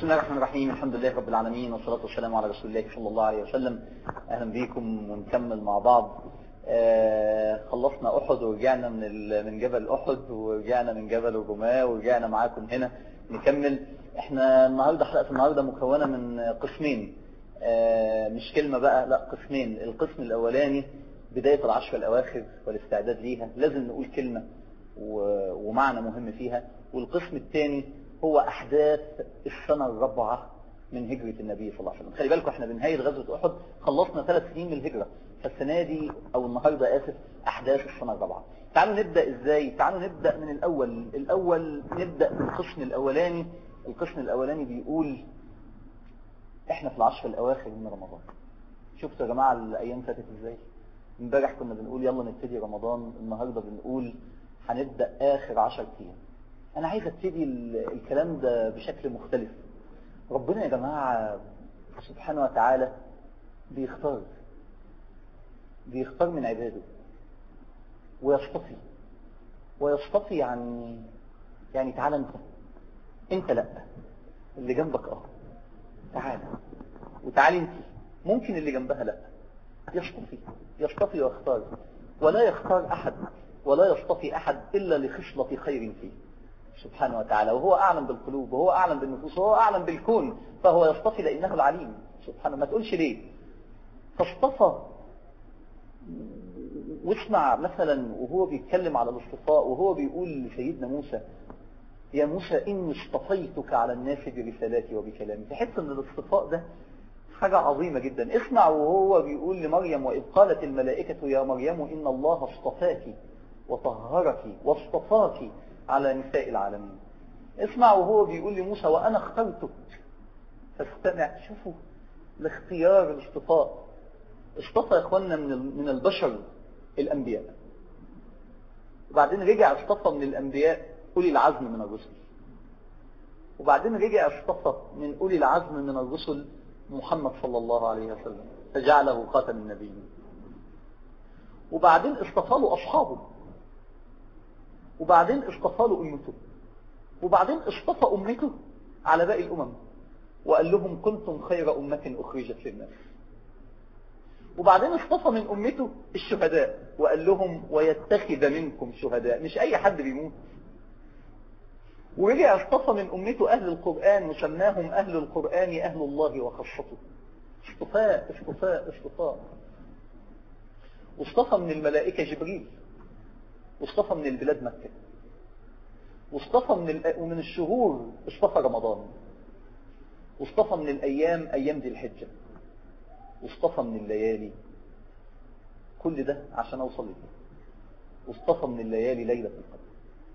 الله الرحمن الرحيم. الحمد لله رب العالمين، والصلاة والسلام على رسول الله صلى الله عليه وسلم. أهلا بكم ونكمل مع بعض. خلصنا أحد ورجعنا من جبل أحد، ورجعنا من جبل الرماة، ورجعنا معاكم هنا نكمل. احنا النهاردة حلقة النهاردة مكونة من قسمين، مش كلمة بقى، لا قسمين. القسم الأولاني بداية العشر الأواخر والاستعداد ليها، لازم نقول كلمة ومعنى مهم فيها. والقسم الثاني هو أحداث السنة الرابعة من هجرة النبي صلى الله عليه وسلم. خلي بالكم احنا بنهاية غزوة أحد خلصنا 3 سنين من الهجرة، فالسنة دي أو النهاردة آسف أحداث السنة الرابعة. تعالوا نبدأ إزاي؟ تعالوا نبدأ من الأول نبدأ بالقسم الأولاني. القسم الأولاني بيقول احنا في العشر الأواخر من رمضان. شفتوا يا جماعة الأيام فاتت إزاي؟ امبارح كنا بنقول يلا نبتدي رمضان، النهاردة بنقول هنبدأ آخر 10 أيام. أنا عايز أبتدي الكلام ده بشكل مختلف. ربنا يا جماعة سبحانه وتعالى بيختار من عباده ويصطفي يعني تعالى انت لا، اللي جنبك تعالى، وتعالي انت، ممكن اللي جنبها لا. يصطفي ويختار، ولا يختار أحد ولا يصطفي أحد إلا لخصلة خير فيه سبحانه وتعالى. وهو أعلم بالقلوب، وهو أعلم بالنفوس، وهو أعلم بالكون، فهو يصطفي لأنه العليم سبحانه. ما تقولش ليه فاصطفى. واسمع مثلا وهو بيتكلم على الاصطفاء، وهو بيقول لسيدنا موسى يا موسى إني اصطفيتك على الناس برسالاتي وبكلامي. تحس ان الاصطفاء ده حاجة عظيمة جدا. اسمع وهو بيقول لمريم وإذ قالت الملائكة يا مريم إن الله اصطفاك وطهرك واصطفاك على نساء العالمين. اسمع وهو بيقول لموسى وأنا اخترتك فاستمع. شوفوا الاختيار، الاصطفاء. اصطفى يا اخوانا من البشر الأنبياء، وبعدين رجع اصطفى من الأنبياء أولي العزم من الرسل، وبعدين رجع اصطفى من أولي العزم من الرسل محمد صلى الله عليه وسلم فجعله خاتم النبيين، وبعدين اصطفى له أصحابه، وبعدين اصطفى له أمته، وبعدين اصطفى أمته على باقي الأمم وقال لهم كنتم خير أمة أخرجت للناس. وبعدين اصطفى من أمته الشهداء وقال لهم ويتخذ منكم شهداء، مش أي حد بيموت. ورجع اصطفى من أمته أهل القرآن وسماهم أهل القرآن أهل الله وخاصته. اصطفاء. واصطفى من الملائكة جبريل، واصطفى من البلاد مكة، واصطفى ومن الشهور اصطفى رمضان، واصطفى من الأيام أيام ذي الحجة، واصطفى من الليالي. كل ده عشان أوصل لك. واصطفى من الليالي ليلة القدر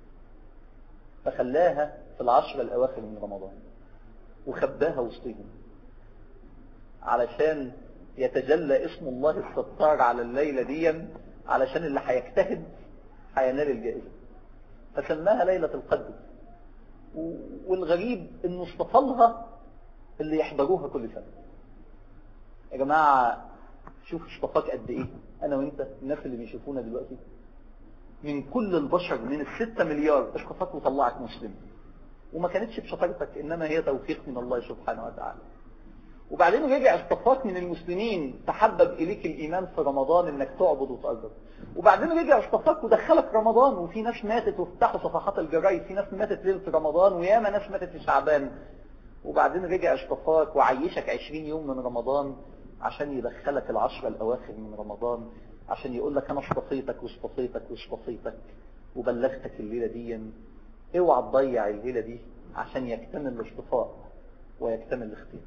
فخلاها في العشر الأواخر من رمضان وخباها وسطهم علشان يتجلى اسم الله الستار على الليلة دي، علشان اللي هيجتهد هينال الجائزة، فسماها ليلة القدر. والغريب انه اصطفى لها اللي يحضروها كل سنة. يا جماعة شوف اصطفاك قد ايه. انا وانت الناس اللي بيشوفونا دلوقتي من كل البشر من 6 مليار اصطفاك وطلعك مسلم، وما كانتش بشطارتك انما هي توفيق من الله سبحانه وتعالى. وبعدين رجع اصطفاك من المسلمين تحبب إليك الإيمان في رمضان إنك تعبد وتقرب. وبعدين رجع اصطفاك ودخلك رمضان، وفي ناس ماتت وافتحوا صفحات الجرايد، في ناس ماتت ليلة رمضان، وياما ناس ماتت في شعبان. وبعدين رجع اصطفاك وعيشك 20 يوم من رمضان عشان يدخلك العشر الأواخر من رمضان، عشان يقول لك أنا اصطفيتك وبلغتك الليلة دي. اوعى تضيع الليلة دي عشان يكتمل الاصطفاء ويكتمل الاختيار.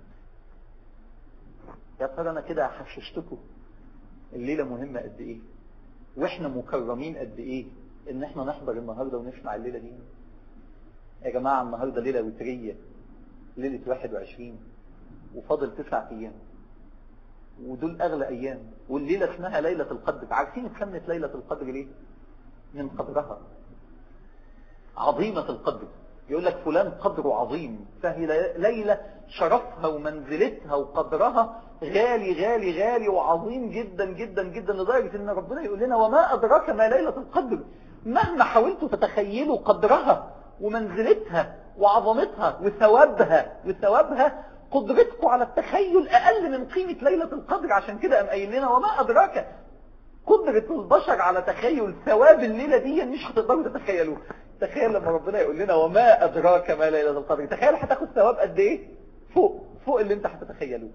يا ترى انا كده حسستكم الليلة مهمة قد ايه، واحنا مكرمين قد ايه ان احنا نحضر النهاردة ونسمع الليلة دي. يا جماعة النهاردة ليلة وترية، ليلة 21 وفاضل 9 ايام، ودول اغلى ايام. والليلة اسمها ليلة القدر. عارفين اتسمت ليلة القدر ليه؟ من قدرها عظيمة القدر. يقول لك فلان قدره عظيم، فهي ليلة شرفها ومنزلتها وقدرها غالي وعظيم جدا جدا جدا، لدرجة ان ربنا يقول لنا وما أدراك ما ليلة القدر. مهما حاولتوا تتخيلوا قدرها ومنزلتها وعظمتها وثوابها قدرتكم على التخيل أقل من قيمة ليلة القدر. عشان كده قام قايل لنا وما أدراك. قدرة البشر على تخيل ثواب الليلة دي مش هتقدروا تتخيلوه. تخيل لما ربنا يقول لنا وما أدراك ما ليلة القدر، تخيل هتاخد ثواب قد ايه فوق اللي انت هتتخيلوه.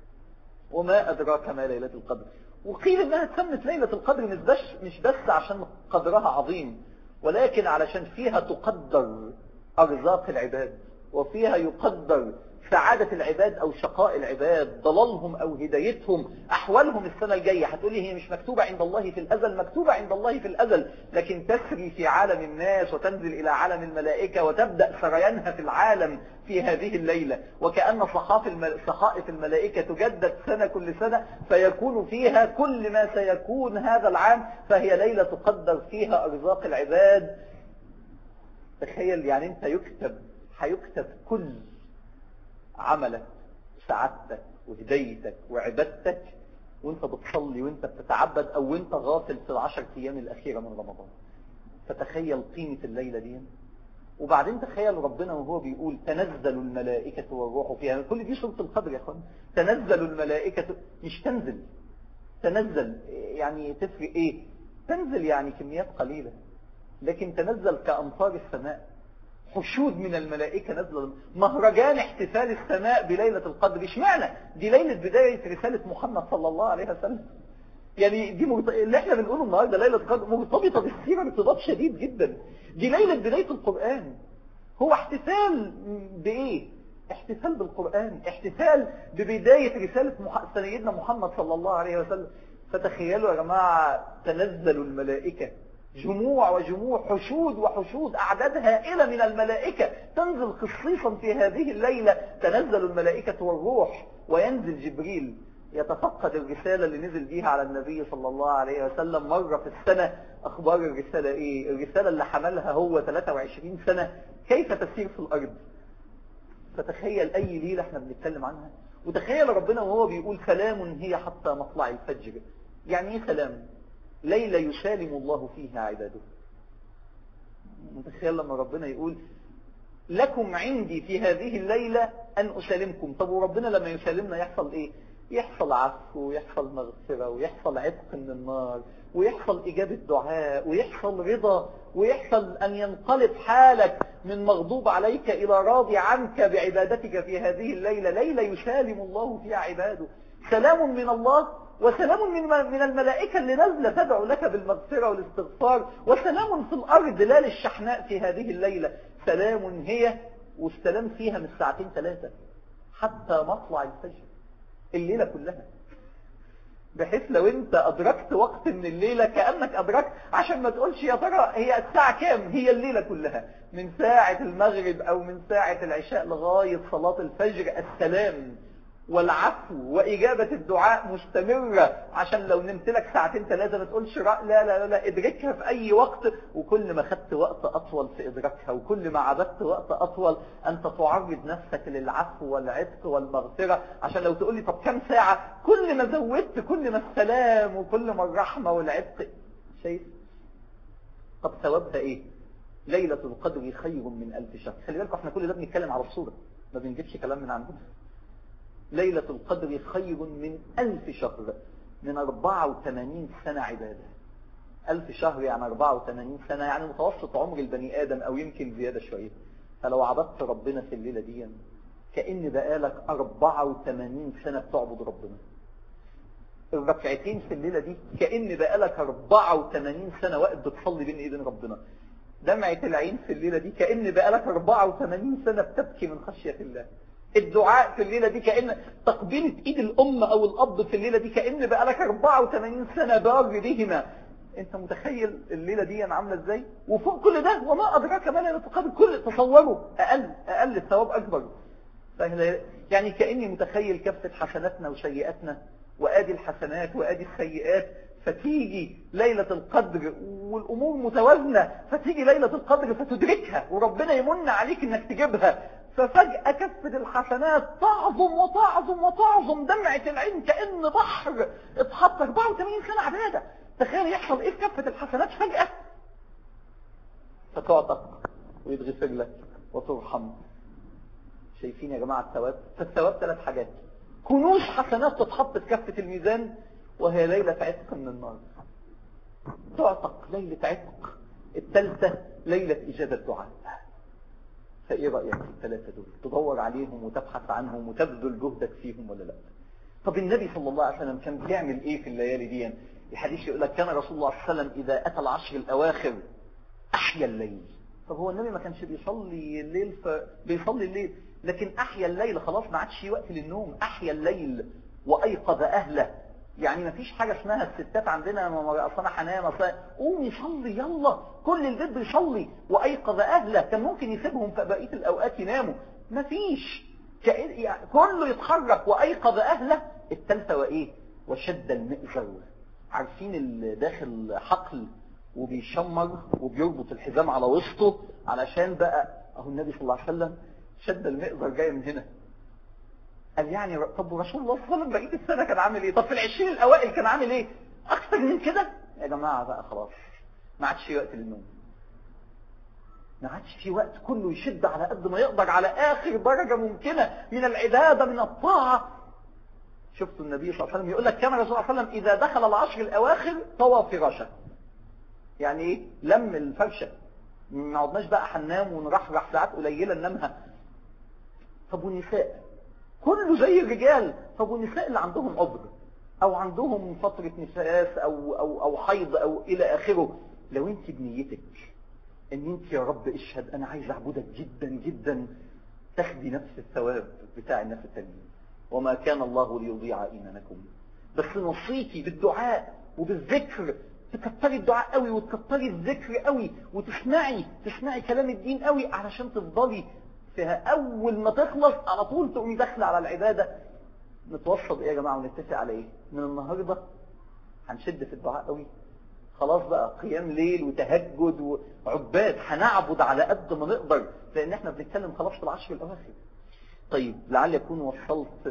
وما أدراك ما ليلة القدر. وقيل انها تسمت ليلة القدر مش بس عشان قدرها عظيم، ولكن علشان فيها تقدر أرزاق العباد، وفيها يقدر سعادة العباد أو شقاء العباد، ضلالهم أو هدايتهم، أحوالهم السنة الجاية. هتقولي هي مش مكتوبة عند الله في الأزل؟ مكتوبة عند الله في الأزل، لكن تسري في عالم الناس وتنزل إلى عالم الملائكة وتبدأ سريانها في العالم في هذه الليلة. وكأن صحائف الملائكة تجدد سنة كل سنة، فيكون فيها كل ما سيكون هذا العام. فهي ليلة تقدر فيها أرزاق العباد. تخيل يعني انت هيكتب كل عملك سعادتك وهدايتك وعبادتك وانت بتصلي وانت بتتعبد او وانت غافل في ال10 ايام الاخيرة من رمضان. فتخيل قيمة الليلة دي. وبعدين تخيل ربنا وهو بيقول تنزل الملائكة والروح فيها. كل دي سورة القدر يا اخوان. تنزل الملائكة، مش تنزل يعني تفرق ايه؟ تنزل يعني كميات قليلة، لكن تنزل كأمطار السماء. حشود من الملائكة نزل. مهرجان احتفال السماء بليلة القدر. اشمعنى دي ليلة بداية رسالة محمد صلى الله عليه وسلم؟ يعني دي اللي احنا بنقوله النهاردة ليلة القدر مرتبطة بالسيرة ارتباط شديد جدا. دي ليلة بداية القرآن. هو احتفال بإيه؟ احتفال بالقرآن، احتفال ببداية رسالة سيدنا محمد صلى الله عليه وسلم. فتخيلوا يا جماعة تنزل الملائكة، جموع وجموع، حشود وحشود، أعداد هائلة من الملائكة تنزل خصيصا في هذه الليلة. تنزل الملائكة والروح، وينزل جبريل يتفقد الرسالة اللي نزل بيها على النبي صلى الله عليه وسلم مرة في السنة. أخبار الرسالة إيه؟ الرسالة اللي حملها هو 23 سنة كيف تسير في الأرض. فتخيل أي ليلة احنا بنتكلم عنها. وتخيل ربنا وهو بيقول سلام هي حتى مطلع الفجر. يعني ايه سلام؟ ليلة يسالم الله فيها عباده. متخيل لما ربنا يقول لكم عندي في هذه الليلة أن أسالمكم. طب وربنا لما يسالمنا يحصل إيه؟ يحصل عفو، ويحصل مغفرة، ويحصل عتق من النار، ويحصل إجابة دعاء، ويحصل رضا، ويحصل أن ينقلب حالك من مغضوب عليك إلى راضي عنك بعبادتك في هذه الليلة. ليلة يسالم الله فيها عباده. سلام من الله وسلام من الملائكة اللي نزل تدعو لك بالمغفرة والاستغفار. وسلام في الأرض لا للشحناء في هذه الليلة. سلام هي، والسلام فيها من 2-3 حتى مطلع الفجر. الليلة كلها، بحيث لو انت أدركت وقت من الليلة كأنك أدركت، عشان ما تقولش يا ترى هي الساعة كام. هي الليلة كلها من ساعة المغرب أو من ساعة العشاء لغاية صلاة الفجر. السلام والعفو وإجابة الدعاء مستمرة. عشان لو نمت لك 2-3 ما تقولش لا لا لا، ادركها في أي وقت. وكل ما خدت وقت أطول في إدراكها، وكل ما عبدت وقت أطول، أنت تعرض نفسك للعفو والعتق والمغفرة. عشان لو تقول لي طب كم ساعة، كل ما زودت كل ما السلام وكل ما الرحمة والعتق. شايف؟ طب ثوابها إيه؟ ليلة القدر خير من 1000 شهر. خلي بالكم احنا كل ده بنتكلم على الصورة، ما بنجيبش كلام من عندنا. ليلة القدر خير من 1000 شهر، من 84 سنة عبادة. 1000 شهر يعني 84 سنة، يعني متوسط عمر البني آدم أو يمكن زيادة شوية. فلو عبدت ربنا في الليلة دي كأن بقالك 84 سنة بتعبد ربنا. الركعتين في الليلة دي كأن بقالك 84 سنة واقف بتصلي بين ايدين ربنا. دمعة العين في الليلة دي كأن بقالك 84 سنة بتبكي من خشية الله. الدعاء في الليلة دي كأن تقبيلة ايد الام او الاب في الليلة دي كأن بقالك 84 سنة بار بهما. انت متخيل الليلة دي عاملة ازاي؟ وفوق كل ده وما ادراك ما ليلة القدر. كل تصوروا اقل الثواب اكبر. يعني كأني متخيل كفة حسناتنا وسيئاتنا، وادي الحسنات وادي السيئات. فتيجي ليلة القدر والامور متوازنة، فتيجي ليلة القدر فتدركها وربنا يمن عليك انك تجيبها. ففجأة كفة الحسنات تعظم وتعظم وتعظم. دمعة العين كأن بحر اتحط 84 سنة عبادة. تخيل يحصل ايه في كفة الحسنات فجأة. فتعتق ويتغفر لك وترحم. شايفين يا جماعة الثواب؟ فالثواب 3 حاجات: كنوز حسنات تتحط في كفة الميزان، وهي ليلة عتق من النار، تعتق ليلة عتق. الثالثة ليلة إجابة دعاء. فإيه رأيك في ال3 دول؟ تدور عليهم وتبحث عنهم وتبذل جهدك فيهم ولا لا؟ طب النبي صلى الله عليه وسلم كان بيعمل إيه في الليالي دي؟ الحديث يقول لك كان رسول الله صلى الله عليه وسلم إذا أتى العشر الأواخر أحيا الليل. طب هو النبي ما كانش بيصلي الليل؟ بيصلي الليل، لكن أحيا الليل، خلاص ما عادش وقت للنوم. أحيا الليل وأيقظ أهله. يعني ما فيش حاجة اسمها الستات عندنا أصل أنا هنام، قوم يصلي يلا، كل البيت بيصلي. وأيقظ أهله، كان ممكن يسيبهم في بقية الأوقات يناموا، ما فيش، يعني كله يتحرك. وأيقظ أهله. الثالثة وإيه؟ وشد المئزر. عارفين اللي داخل حقل وبيشمر وبيربط الحزام على وسطه علشان بقى، اهو النبي صلى الله عليه وسلم شد المئزر جاي من هنا. قال يعني طب رسول الله صلى الله عليه وسلم بقية السنة كان عامل ايه؟ طب في ال20 الأوائل كان عامل ايه؟ اكثر من كده يا جماعة بقى خلاص، ما عادش في وقت للنوم، ما عادش في وقت، كله يشد على قد ما يقدر على آخر درجة ممكنة من العبادة من الطاعة. شفتوا النبي صلى الله عليه وسلم يقول لك كان رسول الله صلى الله عليه وسلم إذا دخل العشر الأواخر طوى فراشه. يعني ايه؟ لم الفرشة، ما عدناش بقى هننام ونرحرح ساعات قليلة ننامها. طب والنساء؟ كله زي الرجال. طب والنساء اللي عندهم عذر او عندهم فترة نفاس او حيض او الى اخره، لو انت بنيتك ان انت يا رب اشهد انا عايز اعبدك جدا جدا، تاخدي نفس الثواب بتاع الناس التانيين. وما كان الله ليضيع ايمانكم. بس نصيتي بالدعاء وبالذكر، تكتري الدعاء قوي وتكتري الذكر قوي وتسمعي كلام الدين قوي علشان تفضلي فيها. اول ما تخلص على طول تقومي داخله على العباده. نتوصل ايه يا جماعه ونتفق على ايه؟ من النهارده هنشد في الدعاء قوي، خلاص بقى قيام ليل وتهجد وعباد، هنعبد على قد ما نقدر، لان احنا بنتكلم خلاص في العشر الاواخر. طيب لعل يكون وصلت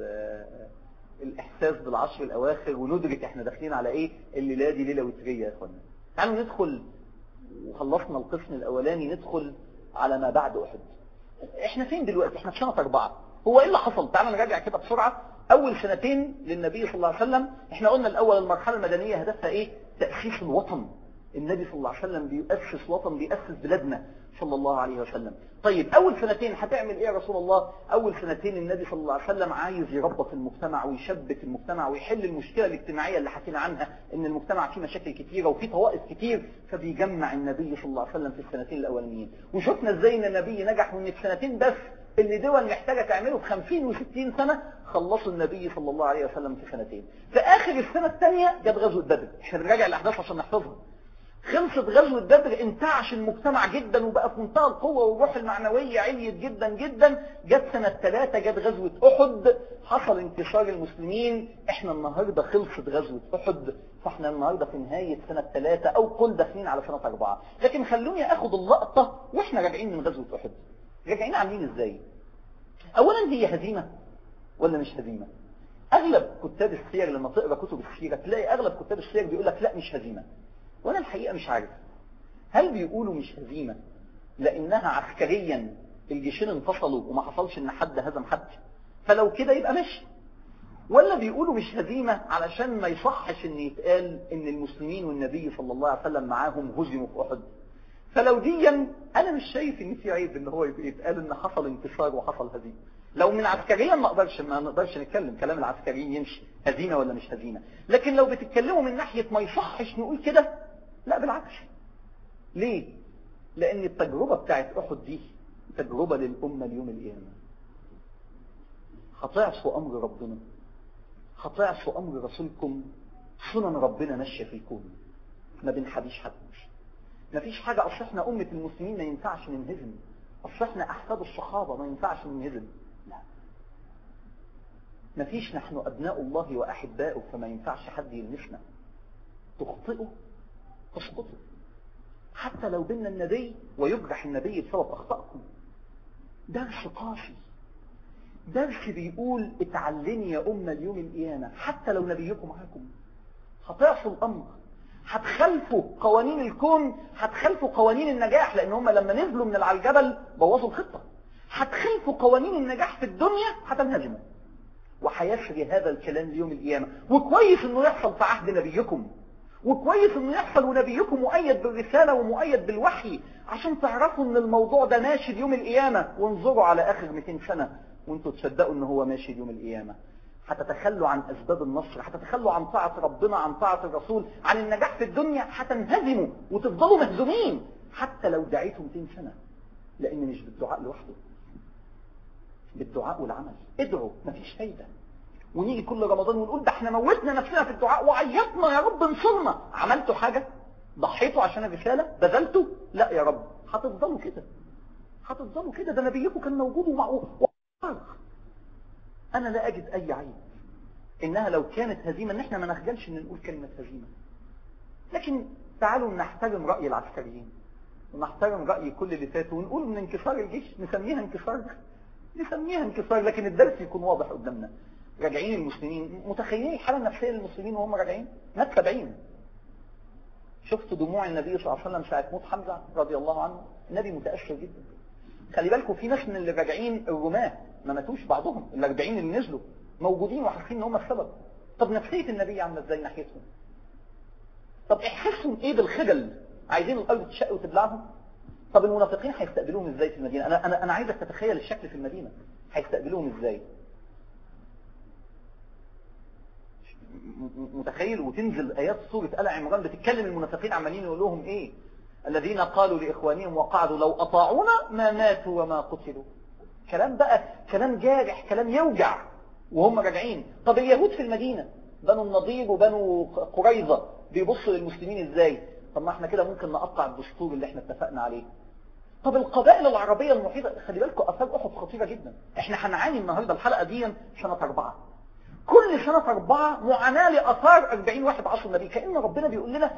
الإحساس بالعشر الأواخر وندرك احنا داخلين على ايه. الليلة دي ليلة وترية يا اخوانا. تعالوا ندخل، وخلصنا القسم الأولاني، ندخل على ما بعد أحد. احنا فين دلوقتي؟ احنا في سنة 4. هو ايه اللي حصل؟ تعالوا نراجع كده بسرعة. أول 2 سنين للنبي صلى الله عليه وسلم، احنا قلنا الأول المرحلة المدنية هدفها ايه؟ تأسيس الوطن. النبي صلى الله عليه وسلم بيؤسس وطن، بيأسس بلادنا صلى الله عليه وسلم. طيب أول 2 سنين هتعمل إيه يا رسول الله؟ أول 2 سنين النبي صلى الله عليه وسلم عايز يربط المجتمع ويشبك المجتمع ويحل المشكلة الاجتماعية اللي حكينا عنها، إن المجتمع فيه مشاكل كتيرة وفيه طوائف كتير، فبيجمع النبي صلى الله عليه وسلم في 2 سنين الأولانيين. وشفنا إزاي إن النبي نجح، وإن في 2 سنين بس اللي دول محتاجة تعمله في 50 و60 سنة خلصوا النبي صلى الله عليه وسلم في 2 سنين. في آخر السنة الثانية جت غزوة بدر. احنا بنراجع الأحداث عشان نحفظها. خلصت غزوة بدر، انتعش المجتمع جدا وبقى في منتهى القوة والروح المعنوية عليت جدا جدا. جت سنة 3 جت غزوة أحد، حصل انتصار المسلمين. احنا النهاردة خلصت غزوة أحد، فاحنا النهاردة في نهاية سنة 3 أو قل داخلين على سنة 4. لكن خلوني أخد اللقطة واحنا راجعين من غزوة أحد. راجعين عاملين ازاي؟ أولا هي هزيمة ولا مش هزيمة؟ أغلب كتاب السير لما تقرأ كتب السيرة تلاقي أغلب كتاب السير بيقول لك لا مش هزيمة. وانا الحقيقة مش عارف هل بيقولوا مش هزيمة لانها عسكريا الجيشين انفصلوا وما حصلش ان حد هزم حد فلو كده يبقى ماشي، ولا بيقولوا مش هزيمة علشان ما يصحش ان يتقال ان المسلمين والنبي صلى الله عليه وسلم معاهم هزموا في احد. فلو ديا انا مش شايف ان في عيب ان هو يتقال ان حصل انتصار وحصل هزيمة. لو من عسكريا ما نقدرش نتكلم، كلام العسكريين يمشي هزيمة ولا مش هزيمة. لكن لو بتتكلموا من ناحية ما يصحش نقول كده، لا بالعكس. ليه؟ لأن التجربة بتاعت أحد دي تجربة للأمة اليوم القيامة. هتعصوا أمر ربنا، هتعصوا أمر رسولكم، سنن ربنا ماشية في الكون، ما بنحبيش حد. ما فيش حاجة، أصل احنا أمة المسلمين ما ينفعش ننهزم، أصل احنا أحفاد الصحابة ما ينفعش ننهزم. لا، ما فيش، نحن أبناء الله وأحباؤه فما ينفعش حد يلمسنا. تخطئوا تسقطوا، حتى لو بينا النبي ويجرح النبي بسبب أخطائكم. درس قاسي، درس بيقول اتعلمي يا أمة اليوم القيامة حتى لو نبيكم معاكم. هتعصوا الأمر، هتخلفوا قوانين الكون، هتخلفوا قوانين النجاح، لان هم لما نزلوا من على الجبل بوظوا الخطة. هتخلفوا قوانين النجاح في الدنيا، هتنهزموا. وهيسري هذا الكلام ليوم القيامة. وكويس انه يحصل في عهد نبيكم، وكويس انه يحصل ونبيكم مؤيد بالرسالة ومؤيد بالوحي، عشان تعرفوا ان الموضوع ده ماشي ليوم القيامة. وانظروا على اخر 200 سنة وانتوا تصدقوا ان هو ماشي ليوم القيامة. هتتخلوا عن اسباب النصر، هتتخلوا عن طاعة ربنا، عن طاعة الرسول، عن النجاح في الدنيا. هتنهزموا وتفضلوا مهزومين حتى لو دعيتوا 200 سنة، لان مش بالدعاء لوحده، بالدعاء والعمل. ادعوا، مفيش فايدة. ونيجي كل رمضان ونقول ده احنا موتنا نفسنا في الدعاء وعيطنا يا رب انصرنا. عملتوا حاجة؟ ضحيتوا عشان الرسالة؟ بذلتوا؟ لا يا رب. هتفضلوا كده، هتفضلوا كده. ده نبيكم كان موجود انا لا اجد اي عيب انها لو كانت هزيمة ان احنا ما نخجلش ان نقول كلمة هزيمة. لكن تعالوا نحترم رأي العسكريين ونحترم رأي كل اللي فاتوا ونقول ان انكسار الجيش نسميها انكسار، نسميها انكسار، لكن الدرس يكون واضح قدامنا. راجعين المسلمين، متخيلين الحالة النفسية للمسلمين وهم راجعين؟ مات 70. شفتوا دموع النبي صلى الله عليه وسلم ساعة موت حمزة رضي الله عنه؟ النبي متأثر جدا. خلي بالكم في ناس من اللي راجعين الرماة ما ماتوش، بعضهم ال40 اللي نزلوا موجودين وحاسين ان هم السبب. طب نفسية النبي عامله ازاي ناحيتهم؟ طب احساسهم ايه بالخجل؟ عايزين الارض تشق وتبلعهم؟ طب المنافقين هيستقبلوهم ازاي في المدينة؟ انا عايزك تتخيل الشكل في المدينة، هيستقبلوهم ازاي؟ متخيل؟ وتنزل ايات سورة آل عمران بتتكلم المنافقين عمالين يقول لهم ايه؟ الذين قالوا لاخوانهم وقعدوا لو اطاعونا ما ماتوا وما قتلوا. كلام بقى، كلام جارح، كلام يوجع وهم راجعين. طب اليهود في المدينة بنو النضير وبنو قريظة بيبصوا للمسلمين ازاي؟ طب ما احنا كده ممكن نقطع الدستور اللي احنا اتفقنا عليه. طب القبائل العربية المحيطة، خلي بالكم اثار احد خطيرة جدا. احنا هنعاني النهاردة الحلقة دي سنة 4، كل سنة 4 معاناة لأثار 40 واحد عصر النبي. كأن ربنا بيقول لنا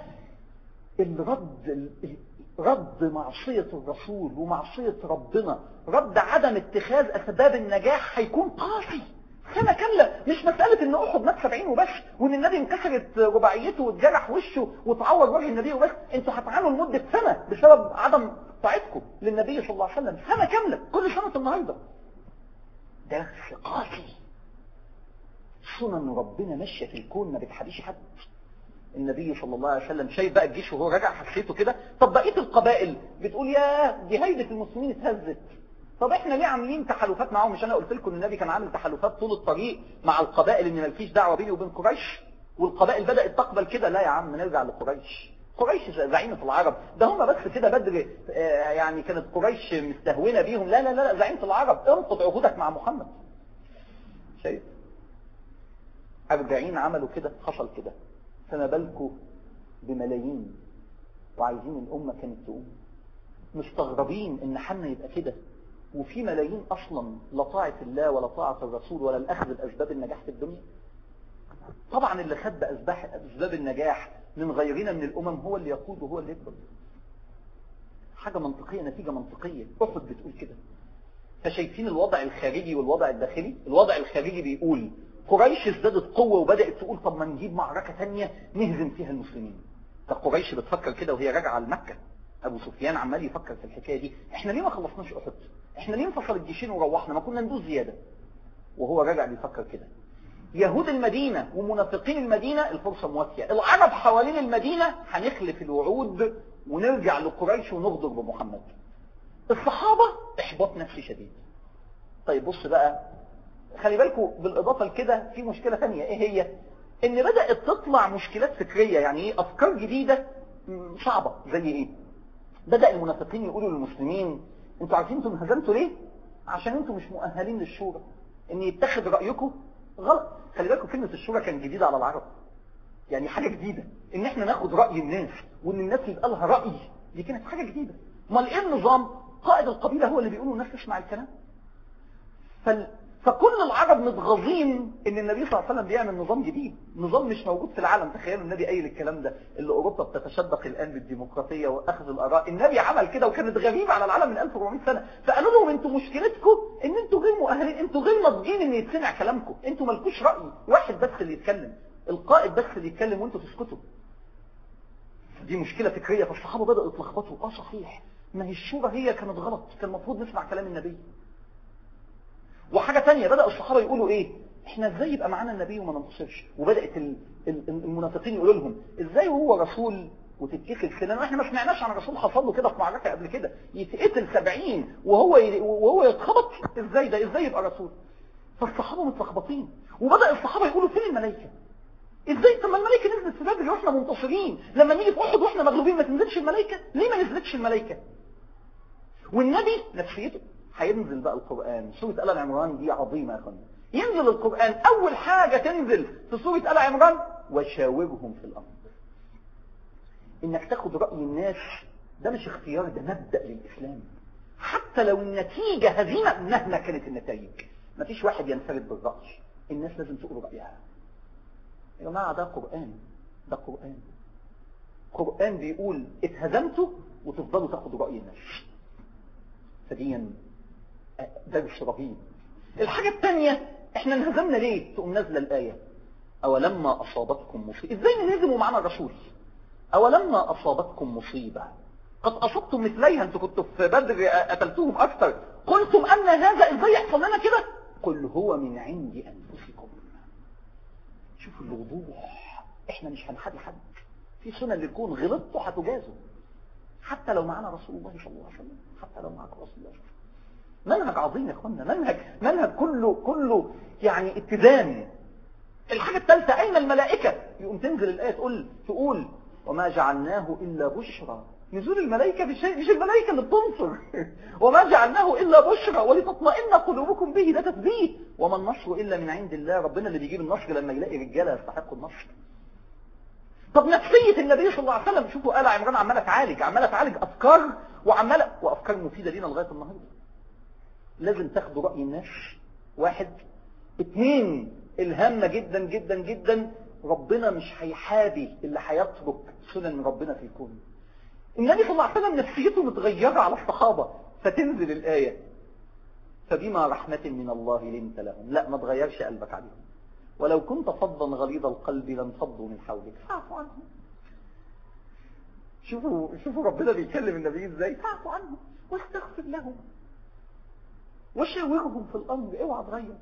رد معصية الرسول ومعصية ربنا، رد عدم اتخاذ أسباب النجاح هيكون قاسي. سنة كاملة، مش مسألة ان احد مات 70 وبس، وان النبي انكسرت رباعيته واتجرح وشه وتعور وجه النبي وبس. انتوا هتعانوا لمدة سنة بسبب عدم طاعتكم للنبي صلى الله عليه وسلم. سنة كاملة، كل سنة النهاردة. درس قاسي. سنن ربنا ماشية في الكون ما بتحديش حد. النبي صلى الله عليه وسلم شايف بقى الجيش وهو راجع حسيته كده. طب بقية القبائل بتقول يا دي هيبة المسلمين اتهزت. طب احنا ليه عاملين تحالفات معاهم؟ مش انا قلت لكم ان النبي كان عامل تحالفات طول الطريق مع القبائل ان مالكيش دعوة بيني وبين قريش، والقبائل بدأت تقبل كده. لا يا عم نرجع لقريش، قريش زعيمة العرب. ده هم بس كده بدر يعني كانت قريش مستهونة بيهم. لا لا لا، زعيمة العرب، انقض عهودك مع محمد. شايف 40 عملوا كده، حصل كده. فما بالكوا بملايين وعايزين الأمة كانت تقوم؟ مستغربين ان حالنا يبقى كده وفي ملايين اصلا لا طاعة الله ولا طاعة الرسول ولا الاخذ باسباب النجاح في الدنيا. طبعا اللي خد باسباب النجاح من غيرنا من الامم هو اللي يقود وهو اللي يكبر. حاجة منطقية، نتيجة منطقية. احد بتقول كده. فشايفين الوضع الخارجي والوضع الداخلي. الوضع الخارجي بيقول قريش ازدادت قوة وبدأت تقول طب ما نجيب معركة تانية نهزم فيها المسلمين. فقريش بتفكر كده وهي راجعة لمكة. ابو سفيان عمال يفكر في الحكاية دي، احنا ليه ما خلصناش احد؟ احنا ليه انفصل الجيشين وروحنا؟ ما كنا ندوس زيادة. وهو راجع بيفكر كده. يهود المدينة ومنافقين المدينة الفرصة مواتية. العرب حوالين المدينة هنخلف الوعود ونرجع لقريش ونغدر بمحمد. الصحابة احباط نفسي شديد. طيب بص بقى، خلي بالكم بالإضافة لكده في مشكلة ثانية. ايه هي؟ ان بدأت تطلع مشكلات فكرية، يعني ايه؟ افكار جديدة صعبة. زي ايه؟ بدأ المنافقين يقولوا للمسلمين انتوا عارفين انتوا انهزمتوا ليه؟ عشان انتوا مش مؤهلين للشورى، ان يتخذ رأيكم غلط. خلي بالكم كلمة الشورى كان جديدة على العرب، يعني حاجة جديدة ان احنا ناخد رأي الناس وان الناس يبقى لها رأي. دي كانت حاجة جديدة. امال ايه النظام؟ قائد القبيلة هو اللي بيقول الناس تسمع الكلام. فكل العرب متغاظين ان النبي صلى الله عليه وسلم بيعمل نظام جديد، نظام مش موجود في العالم. تخيلوا النبي قايل الكلام ده، اللي اوروبا بتتشدق الان بالديمقراطيه واخذ الاراء. النبي عمل كده وكانت غريبه على العالم من 1400 سنه. فقالوا لهم انتوا مشكلتكم ان انتوا غير مؤهلين، انتوا غير ناضجين ان يتسمع كلامكم، انتوا مالكوش راي. واحد بس اللي يتكلم، القائد بس اللي يتكلم وانتوا تسكتوا. دي مشكلة فكرية. فالصحابة بدأوا يتلخبطوا. صحيح، ما هي الشورى هي كانت غلط، كان المفروض نسمع كلام النبي. وحاجة تانية، بدأوا الصحابة يقولوا ايه؟ احنا ازاي يبقى معانا النبي وما ننتصرش؟ وبدأت المنافقين يقولوا لهم ازاي هو رسول وتتكسر سنان، واحنا ما سمعناش عن رسول حصل له كده في معركة قبل كده يتقتل 70 وهو يتخبط؟ ازاي ده؟ ازاي يبقى رسول؟ فالصحابة متلخبطين. وبدأ الصحابة يقولوا فين الملائكة؟ ازاي؟ طب ما الملائكة نزلت في بدر واحنا منتصرين، لما نيجي في احد واحنا مغلوبين ما تنزلش الملائكة؟ ليه ما نزلتش الملائكة؟ والنبي نفسيته هينزل بقى القرآن. سورة آل عمران دي عظيمة يا اخوان. ينزل القرآن، اول حاجة تنزل في سورة آل عمران وشاورهم في الامر. انك تاخد رأي الناس ده مش اختيار، ده مبدأ للإسلام. حتى لو النتيجة هزيمة مهما كانت النتائج، مفيش واحد ينفرد بالرأي، الناس لازم تقول رأيها. يا جماعة ده قرآن، ده قرآن. قرآن بيقول اتهزمتوا وتفضلوا تاخدوا رأي الناس. فديا درس رهيب. الحاجة الثانية، احنا انهزمنا ليه؟ تقوم نازله الآية أولما أصابتكم مصيبة. ازاي نهزموا معنا الرسول؟ أولما أصابتكم مصيبة قد أصبتم مثليها، انتوا كنتوا في بدر قتلتوهم أكثر، قلتم أن هذا ازاي يحصل لنا كده؟ قل هو من عند أنفسكم. شوفوا الوضوح، احنا مش هنحدي حد. في سنة اللي يكون غلطتوا هتجازوا، حتى لو معنا رسول الله صلى الله عليه وسلم، حتى لو معك رسول الله صلى الله عليه وسلم. منهج عظيم يا اخوانا، منهج كله يعني اتزان. الحاجة الثالثة، أين الملائكة؟ يقوم تنزل الآية تقول وما جعلناه إلا بشرى. نزول الملائكة بشيء، مش الملائكة اللي بتنصر. وما جعلناه إلا بشرى ولتطمئن قلوبكم به، ده تثبيت. وما النصر إلا من عند الله، ربنا اللي بيجيب النصر لما يلاقي رجالة يستحقوا النصر. طب نفسية النبي صلى الله عليه وسلم، شوفوا آل عمران عمالة تعالج أفكار وأفكار مفيدة لينا لغاية النهاردة. لازم تاخدوا رأي الناس، واحد. اتنين، الهامة جدا جدا جدا، ربنا مش هيحابي اللي هيترك سنن ربنا في الكون. النبي صلى الله عليه وسلم نفسيته متغيرة على الصحابة، فتنزل الآية فبما رحمة من الله لنت لهم. لا، ما تغيرش قلبك عليهم، ولو كنت فظا غليظ القلب لانفضوا من حولك فاعف عنهم. شوفوا ربنا بيكلم النبي ازاي، فاعف عنهم واستغفر لهم وشاورهم في الأمر، اوعى تغير.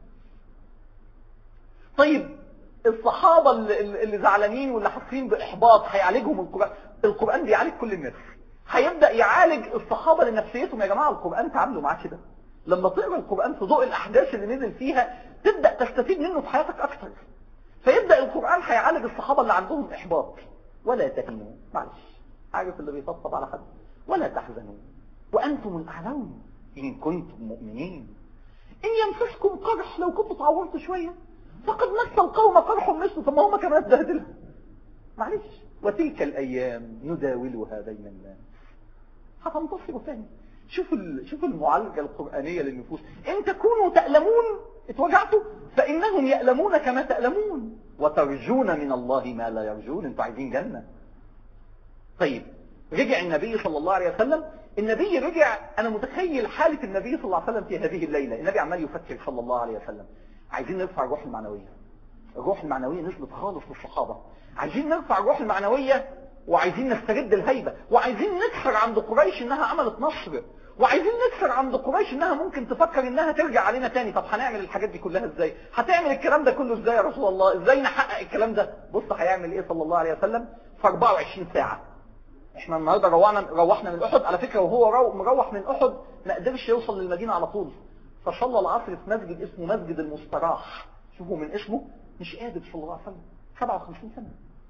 طيب الصحابة اللي زعلانين واللي حاسين بإحباط هيعالجهم القرآن. القرآن بيعالج كل الناس، هيبدأ يعالج الصحابة لنفسيتهم. يا جماعة القرآن تعاملوا معاه كده، لما تقرأ القرآن في ضوء الأحداث اللي نزل فيها تبدأ تستفيد منه في حياتك أكثر. فيبدأ القرآن هيعالج الصحابة اللي عندهم إحباط. ولا تهنوا، معلش، عارف اللي بيطبطب على حد. ولا تحزنوا وأنتم الأعلون إن كنتم مؤمنين. إن يمسسكم قرح، لو كنتوا تعورتوا شوية فقد مس القوم قرح مثله، ثم هم كمان اتبهدلوا. معلش، وتلك الأيام نداولها بين الناس. هتنتصروا تاني. شوفوا المعالجة القرآنية للنفوس. إن تكونوا تألمون، اتوجعتوا، فإنهم يألمون كما تألمون وترجون من الله ما لا يرجون. انتوا عايزين جنة. طيب رجع النبي صلى الله عليه وسلم. النبي رجع، أنا متخيل حالة النبي صلى الله عليه وسلم في هذه الليلة. النبي عمال يفكر صلى الله عليه وسلم، عايزين نرفع الروح المعنوية. الروح المعنوية نزلت خالص للصحابة، عايزين نرفع الروح المعنوية، وعايزين نسترد الهيبة، وعايزين نكسر عند قريش انها عملت نصر، وعايزين نكسر عند قريش انها ممكن تفكر انها ترجع علينا تاني. طب هنعمل الحاجات دي كلها ازاي؟ هتعمل الكلام ده كله ازاي يا رسول الله؟ ازاي نحقق الكلام ده؟ بص هيعمل ايه صلى الله عليه وسلم في 24 ساعة. احنا النهاردة روحنا من احد على فكرة، وهو مروح من احد ما قدرش يوصل للمدينة على طول، فصلى العصر في مسجد اسمه مسجد المستراح. شوفوا من اسمه، مش قادر صلى الله عليه وسلم، 57 سنة،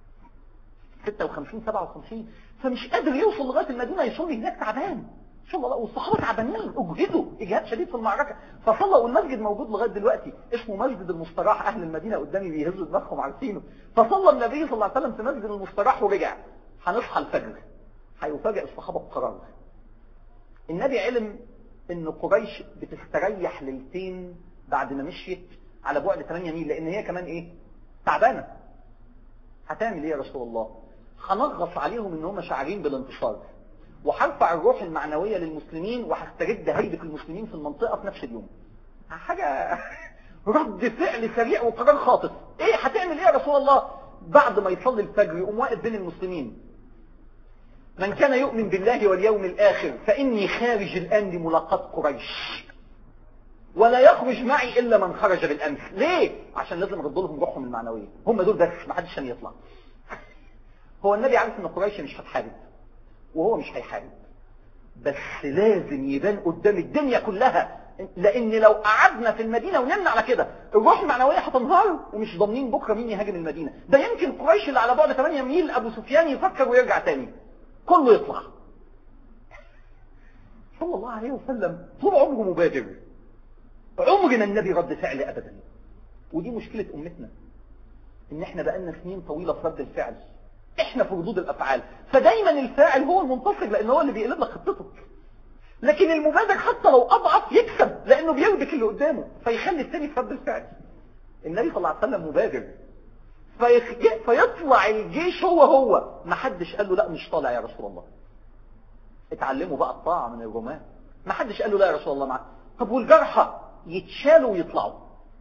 56 57، فمش قادر يوصل لغاية المدينة يصلي هناك، تعبان صلى الله. والصحابة تعبانين، اجهدوا اجهاد شديد في المعركة، فصلى. والمسجد موجود لغاية دلوقتي اسمه مسجد المستراح. اهل المدينة قدامي بيهزوا دماغهم عارفينه. فصلى النبي صلى الله عليه وسلم في مسجد المستراح ورجع. هنصحى الفجر، هيفاجئ الصحابة بقرار. النبي علم ان قريش بتستريح ليلتين بعد ما مشيت على بعد 8 ميل، لان هي كمان ايه؟ تعبانة. هتعمل ايه يا رسول الله؟ هنغص عليهم ان هم شاعرين بالانتصار، وهرفع الروح المعنوية للمسلمين، وهسترد هيبة المسلمين في المنطقة في نفس اليوم. حاجة رد فعل سريع وقرار خاطف. ايه هتعمل ايه يا رسول الله؟ بعد ما يصلي الفجر يقوم واقف بين المسلمين، من كان يؤمن بالله واليوم الآخر فإني خارج الآن لملاقاة قريش، ولا يخرج معي إلا من خرج بالأمس. ليه؟ عشان لازم أرد لهم روحهم المعنوية، هم دول بس، ما حدش ثاني يطلع. هو النبي عارف ان قريش مش هتحارب، وهو مش هيحارب، بس لازم يبان قدام الدنيا كلها، لان لو قعدنا في المدينة ونمنا على كده الروح المعنوية هتنهار، ومش ضامنين بكرة مين يهاجم المدينة. ده يمكن قريش اللي على بعد 8 ميل ابو سفيان يفكر ويرجع تاني، كله يطلع. صلى الله عليه وسلم طول عمره مبادر، عمرنا النبي رد فعل ابدا. ودي مشكلة امتنا، ان احنا بقالنا سنين طويلة في رد الفعل، احنا في ردود الافعال، فدايما الفاعل هو المنتصر لان هو اللي بيقلب لك خطتك. لكن المبادر حتى لو اضعف يكسب، لانه بيودك اللي قدامه فيخلي الثاني في رد الفعل. النبي صلى الله عليه وسلم مبادر، فيطلع الجيش هو ما حدش قال له لا مش طالع يا رسول الله. اتعلموا بقى الطاعة من الرومان، ما حدش قال له لا يا رسول الله معاك. طب والجرحى يتشالوا ويطلعوا.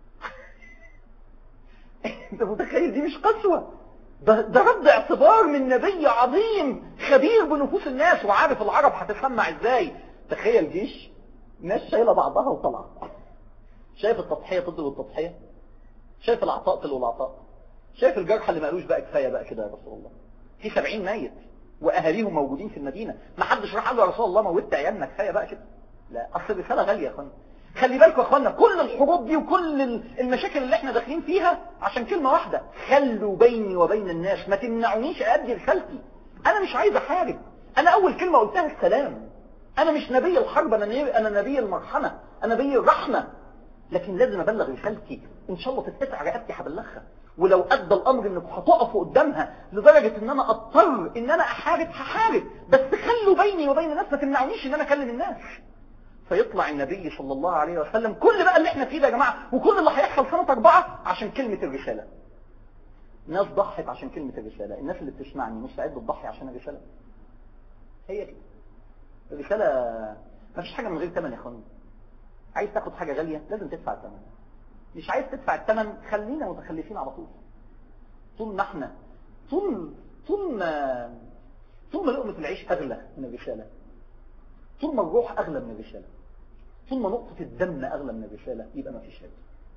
انت متخيل؟ دي مش قسوة، ده رد اعتبار من نبي عظيم خبير بنفوس الناس وعارف العرب هتسمع ازاي. تخيل جيش ناس شايله بعضها وطلع. شايف التضحيه تضرب التضحيه، شايف العطاء تلو العطاء، شايف الجرحى اللي ما قالوش بقى كفايه بقى كده يا رسول الله، في 70 ميت واهاليهم موجودين في المدينه، ما حدش راح قال له يا رسول الله موتت عيالنا كفايه بقى كده. لا، اصل الرساله غاليه يا اخوانا. خلي بالكم يا اخوانا، كل الحروب دي وكل المشاكل اللي احنا داخلين فيها عشان كلمه واحده: خلوا بيني وبين الناس، ما تمنعونيش ادي رسالتي. انا مش عايز احارب، انا اول كلمه قلتها السلام. انا مش نبي الحرب، انا نبي المرحمه، انا نبي الرحمه. لكن لازم ابلغ رسالتي، ان شاء الله تتقطع رقبتي هبلغها، ولو ادى الامر انكم هتقفوا قدامها لدرجه ان انا اضطر ان انا احارب هحارب، بس خلوا بيني وبين الناس، ما تمنعونيش ان انا اكلم الناس. فيطلع النبي صلى الله عليه وسلم. كل بقى اللي احنا فيه ده يا جماعه وكل اللي هيحصل سنه 4 عشان كلمه الرساله. ناس ضحت عشان كلمه الرساله، الناس اللي بتسمعني مستعده تضحي عشان الرساله. هي كده الرساله، ما فيش حاجه من غير ثمن يا اخوانا. عايز تاخد حاجه غاليه لازم تدفع الثمن، مش عايز تدفع الثمن خلينا متخلفين على طول. طول ما احنا طول ما لقمه العيش اغلى من الرساله، طول ما الروح اغلى من الرساله، طول ما نقطه الدم اغلى من الرساله، يبقى ما فيش حاجه.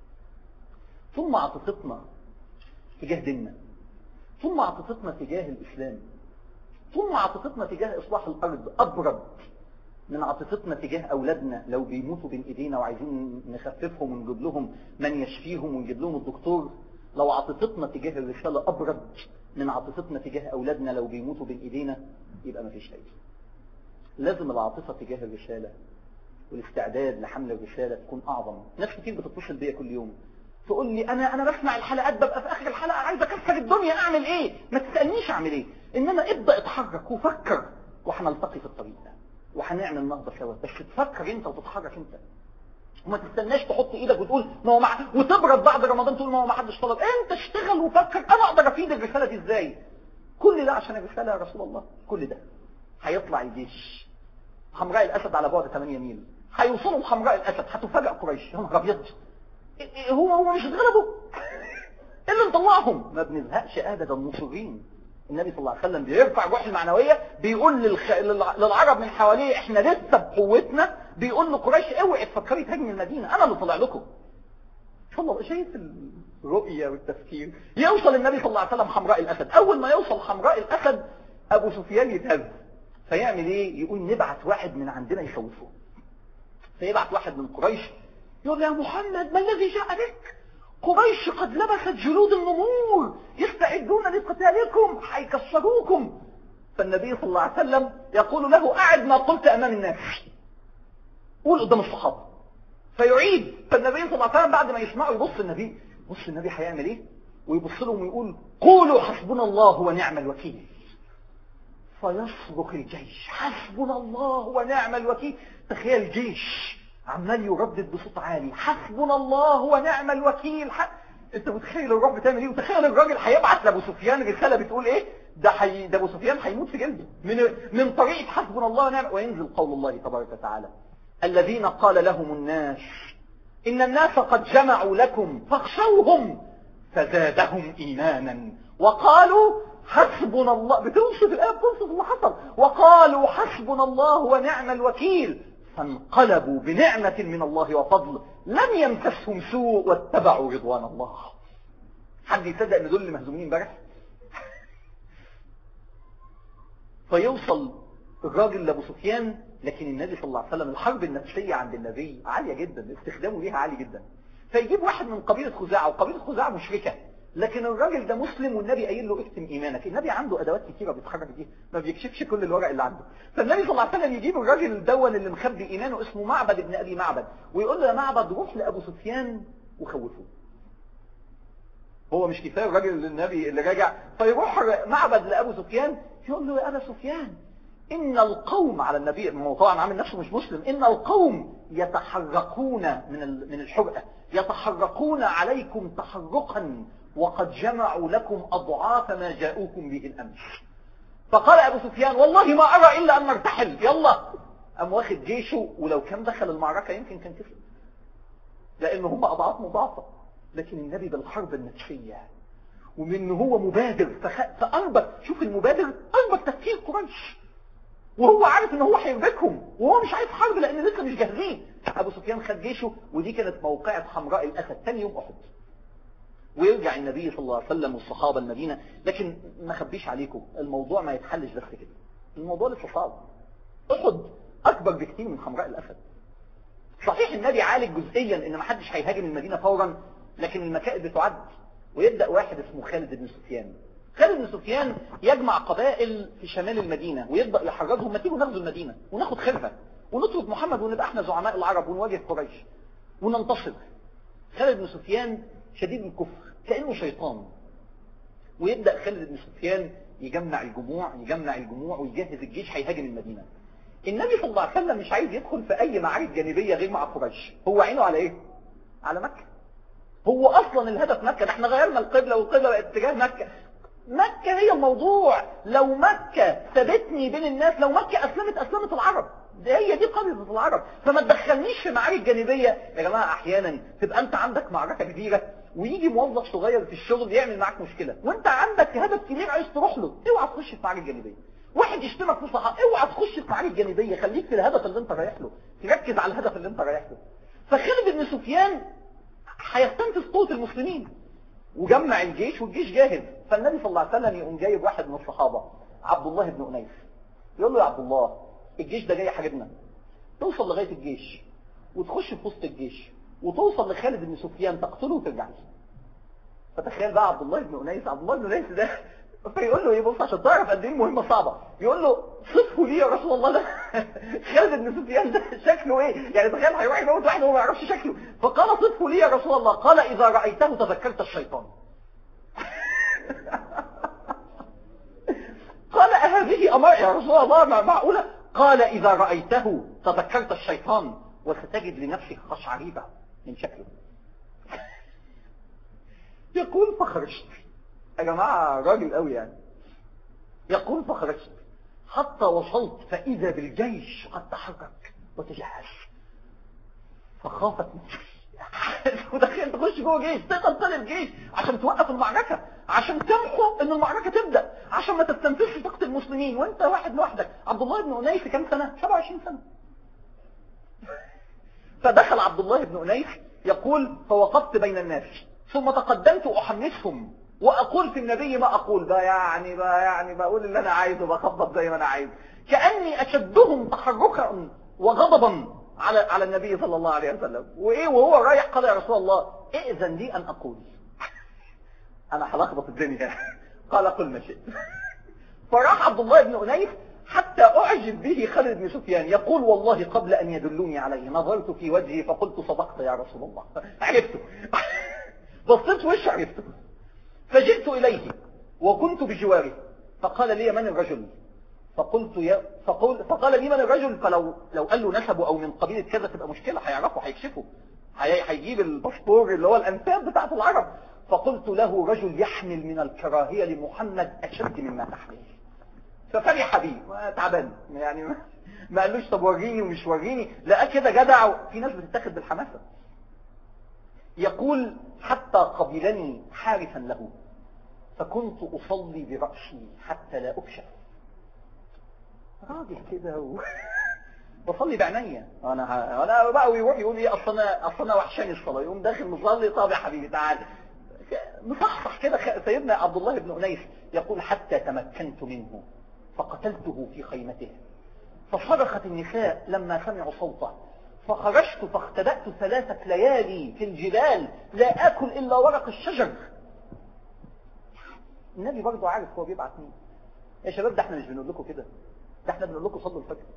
طول ما عاطفتنا تجاه ديننا، طول ما عاطفتنا تجاه الاسلام، طول ما عاطفتنا تجاه اصلاح الارض ابرد من عاطفتنا تجاه أولادنا لو بيموتوا بين إيدينا وعايزين نخففهم ونجيب لهم من يشفيهم ونجيب لهم الدكتور، لو عاطفتنا تجاه الرسالة أبرد من عاطفتنا تجاه أولادنا لو بيموتوا بين إيدينا، يبقى ما فيش حاجة. لازم العاطفة تجاه الرسالة والاستعداد لحمل الرسالة تكون أعظم. ناس كتير بتتصل بيا كل يوم تقول لي أنا بسمع الحلقات ببقى في آخر الحلقة عايز أكسر الدنيا، أعمل إيه؟ ما تسألنيش أعمل إيه، إنما ابدأ اتحرك وفكر، وهنلتقي في الطريق ده وهنعمل نهضة سوا. بس تفكر انت وتتحرك انت، وما تستناش تحط ايدك وتقول ما هو وتبرد بعد رمضان تقول ما هو ما حدش طلب. انت اشتغل وفكر، انا اقدر افيد الرسالة دي ازاي؟ كل ده عشان الرسالة يا رسول الله. كل ده هيطلع الجيش حمراء الاسد على بعد 8 ميل، هيوصلوا لحمراء الاسد، هتفاجئ قريش يا نهار ابيض، هو مش اتغلبوا؟ ايه اللي مطلعهم؟ ما بنزهقش ابدا، مصرين. النبي صلى الله عليه وسلم بيرفع الروح المعنوية، بيقول للعرب من حواليه احنا لسه بقوتنا، بيقول لقريش اوعي تفكري تهاجموا المدينة، انا اللي طلع لكم. صلى الله، شايف الرؤية والتفكير. يوصل النبي صلى الله عليه وسلم حمراء الاسد، اول ما يوصل حمراء الاسد ابو سفيان يتهز، فيعمل ايه؟ يقول نبعت واحد من عندنا يخوفه. فيبعت واحد من قريش يقول يا محمد ما الذي جاء بك؟ قريش قد لبست جلود النمور يستعدون لقتالكم، حيكسروكم. فالنبي صلى الله عليه وسلم يقول له أعد ما قلت أمام الناس، قول قدام الصحابة. فيعيد. فالنبي صلى الله عليه وسلم بعد ما يسمعوا يبص النبي هيعمل ايه؟ ويبص لهم ويقول قولوا حسبنا الله ونعم الوكيل. فيصرخ الجيش حسبنا الله ونعم الوكيل. تخيل الجيش عمال يردد بصوت عالي حسبنا الله ونعم الوكيل. انت متخيل الروح بتعمل ايه؟ وتخيل الراجل هيبعت لابو سفيان رساله بتقول ايه؟ ده ابو سفيان هيموت في جلده من طريقه حسبنا الله ونعم. وينزل قول الله تبارك وتعالى الذين قال لهم الناس ان الناس قد جمعوا لكم فاخشوهم فزادهم ايمانا وقالوا حسبنا الله، بتوصف الآية، بتوصف اللي حصل. وقالوا حسبنا الله ونعم الوكيل، فانقلبوا بنعمة من الله وفضل لم يمسسهم سوء واتبعوا رضوان الله. حد يصدق ان دول اللي مهزومين امبارح؟ فيوصل الراجل لابو سفيان، لكن النبي صلى الله عليه وسلم الحرب النفسية عند النبي عالية جدا، استخدامه ليها عالي جدا. فيجيب واحد من قبيلة خزاعة، وقبيلة خزاعة مشركة، لكن الراجل ده مسلم والنبي قايل له اكتم ايمانك. النبي عنده ادوات كتيره بيتحرك بيها، ما بيكشفش كل الورق اللي عنده. فالنبي صلى الله عليه وسلم يجيب الراجل الدون اللي مخبي ايمانه، اسمه معبد ابن ابي معبد، ويقول له يا معبد روح لابو سفيان وخوفه. هو مش كفايه الراجل النبي اللي راجع، فيروح معبد لابو سفيان يقول له يا ابا سفيان ان القوم على النبي، طبعا عامل نفسه مش مسلم، ان القوم يتحرقون من الحرقه، يتحرقون عليكم تحرقا وقد جمعوا لكم اضعاف ما جاءوكم به الامس. فقال ابو سفيان والله ما ارى الا ان نرتحل، يلا. قام واخد جيشه، ولو كان دخل المعركه يمكن كان كسب، لان هم اضعاف مضاعفه. لكن النبي بالحرب النفسيه ومن هو مبادر فانبت، شوف المبادر انبت تفكير قريش، وهو عارف ان هو هيربكهم، وهو مش عايز حرب لان لسه مش جاهزين. ابو سفيان خد جيشه، ودي كانت موقعة حمراء الاسد ثاني يوم احد. ويرجع النبي صلى الله عليه وسلم والصحابه المدينه، لكن ما خبيش عليكم الموضوع ما يتحلش بس كده، الموضوع لسه صعب. احد اكبر بكتير من حمراء الاسد. صحيح النبي عالج جزئيا ان ما حدش هيهاجم المدينه فورا، لكن المكائد بتعد. ويبدا واحد اسمه خالد بن سفيان. خالد بن سفيان يجمع قبائل في شمال المدينة ويبدأ يحرضهم، ما تيجوا نغزو المدينة وناخد خيرها ونطرد محمد ونبقى احنا زعماء العرب ونواجه قريش وننتصر. خالد بن سفيان شديد الكفر كأنه شيطان. ويبدأ خالد بن سفيان يجمع الجموع ويجهز الجيش هيهاجم المدينة. النبي صلى الله عليه وسلم مش عايز يدخل في اي معارك جانبية غير مع قريش، هو عينه على ايه؟ على مكة. هو اصلا الهدف مكة، احنا غيرنا القبلة والقبلة بقت اتجاه مكة. مكة هي الموضوع. لو مكة ثبتني بين الناس، لو مكة أسلمت العرب، هي دي قضية العرب. فما تدخلنيش في معارك جانبية. يا جماعة أحيانا تبقى أنت عندك معركة كبيرة ويجي موظف صغير في الشغل يعمل معاك مشكلة، وأنت عندك هدف كبير عايز تروح له، اوعى تخش في معارك جانبية. واحد يشتمك في صحة، اوعى تخش في معارك جانبية، خليك في الهدف اللي أنت رايح له، تركز على الهدف اللي أنت رايح له. فخالد بن سفيان هيستنفذ قوة المسلمين وجمع الجيش والجيش جاهز. فالنبي صلى الله عليه وسلم يقوم جايب واحد من الصحابة عبد الله بن أنيس، يقول له يا عبد الله الجيش ده جاي حاربنا، توصل لغاية الجيش وتخش في وسط الجيش وتوصل لخالد بن سفيان تقتله وترجع له. فتخيل بقى عبد الله بن أنيس، عبد الله بن أنيس ده فيقول له ايه، بص عشان تعرف قد ايه المهمه صعبه، يقول له صفه لي يا رسول الله ده خالد بن سفيان ده شكله ايه؟ يعني تخيل هيروح يموت واحد وهو ما يعرفش شكله. فقال صفه لي يا رسول الله، قال اذا رايته تذكرت الشيطان. قال أهذه أمر يا رسول الله معقولة؟ قال إذا رأيته تذكرت الشيطان وستجد لنفسك قشعريرة من شكله. يقول فخرجت، يا جماعة راجل قوي يعني. يقول فخرجت حتى وصلت فإذا بالجيش قد تحرك وتجهز، فخافت نفسي. متخيل تخش جوه جيش، تقدر تطلب جيش عشان توقف المعركة، عشان تمحو ان المعركة تبدأ، عشان ما تستنفذش طاقة المسلمين وانت واحد لوحدك. عبد الله بن أنيس كم سنة؟ 27 سنة. فدخل عبد الله بن أنيس يقول فوقفت بين الناس ثم تقدمت أحمسهم وأقول في النبي ما أقول، يعني بقول اللي أنا عايزه، بخبط زي ما أنا عايز، كأني أشدهم تحركا وغضبا على النبي صلى الله عليه وسلم. وإيه وهو رايح قال يا رسول الله ائذن لي أن أقول، أنا هلخبط الدنيا. قال قل ما شئت. فراح عبد الله بن أنيس حتى أعجب به خالد بن سفيان يقول والله قبل أن يدلوني عليه نظرت في وجهه فقلت صدقت يا رسول الله، عرفته. بصيت وش عرفته. فجئت إليه وكنت بجواره فقال لي من الرجل؟ فقال لي من الرجل؟ فلو قال له نسبه أو من قبيلة كذا تبقى مشكلة، هيعرفوا هيكشفوا، هيجيب الباسبور اللي هو الأنساب بتاعت العرب. فقلت له رجل يحمل من الكراهية لمحمد أشد مما تحمل. ففرح بي تعبان يعني، ما قالوش طب وريني ومش وريني، لا كده جدع. في ناس بتتاخد بالحماسة. يقول حتى قبلني حارسا له فكنت أصلي برأسي حتى لا أكشف. راجل كده بصلي بعينيا انا بقى، ويروح يقول ايه اصلا وحشاني الصلاه، يقوم داخل مصلي. طب يا حبيبي تعال مصحصح كده. سيدنا عبد الله بن أنيس يقول حتى تمكنت منه فقتلته في خيمته، فصرخت النساء لما سمعوا صوته، فخرجت فاختبأت 3 ليالي في الجبال لا آكل إلا ورق الشجر. النبي برضه عارف هو بيبعت مين. يا شباب ده احنا مش بنقول لكم كده، ده احنا بنقول لكم صلوا الفجر،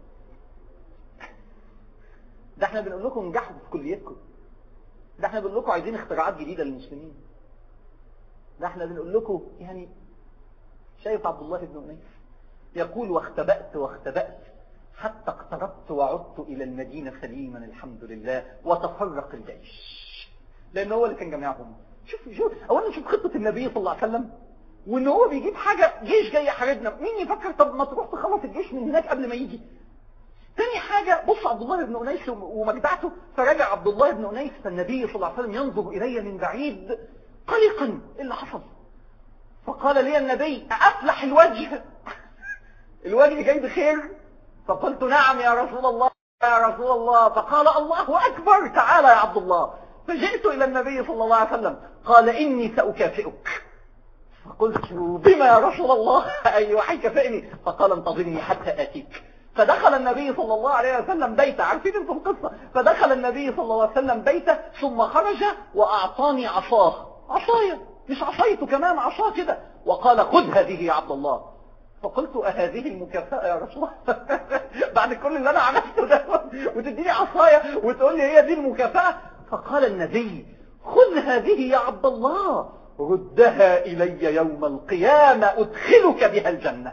ده احنا بنقول لكم انجحوا في كليتكم، ده احنا بنقول لكم عايزين اختراعات جديدة للمسلمين، ده احنا بنقول لكم يعني. شايف عبد الله بن أنيس يقول واختبأت حتى اقتربت وعدت إلى المدينة سليما الحمد لله، وتفرق الجيش، لأنه هو اللي كان جميعهم. شوف أولا شوف خطة النبي صلى الله عليه وسلم، وإن هو بيجيب حاجة جيش جاي يحاربنا، مين يفكر طب ما تروح تخلص الجيش من هناك قبل ما يجي. تاني حاجة بص عبد الله بن أنيس ومجدعته، فرجع عبد الله بن أنيس فالنبي صلى الله عليه وسلم ينظر إلي من بعيد قلقا، إيه اللي حصل؟ فقال لي النبي أفلح الوجه الوجه جاي بخير؟ فقلت نعم يا رسول الله يا رسول الله. فقال الله أكبر، تعال يا عبد الله. فجئت إلى النبي صلى الله عليه وسلم قال إني سأكافئك. فقلت بما يا رسول الله؟ أيوة حيكافئني. فقال انتظرني حتى آتيك. فدخل النبي صلى الله عليه وسلم بيته، عارفين انتم القصة، فدخل النبي صلى الله عليه وسلم بيته ثم خرج وأعطاني عصايا مش عصايته كمان، عصاه كده، وقال خذ هذه يا عبد الله. فقلت أهذه المكافأة يا رسول الله؟ بعد كل اللي أنا عملته ده وتديني عصاية وتقول لي هي دي المكافأة؟ فقال النبي خذ هذه يا عبد الله، ردها إلي يوم القيامة أدخلك بها الجنة.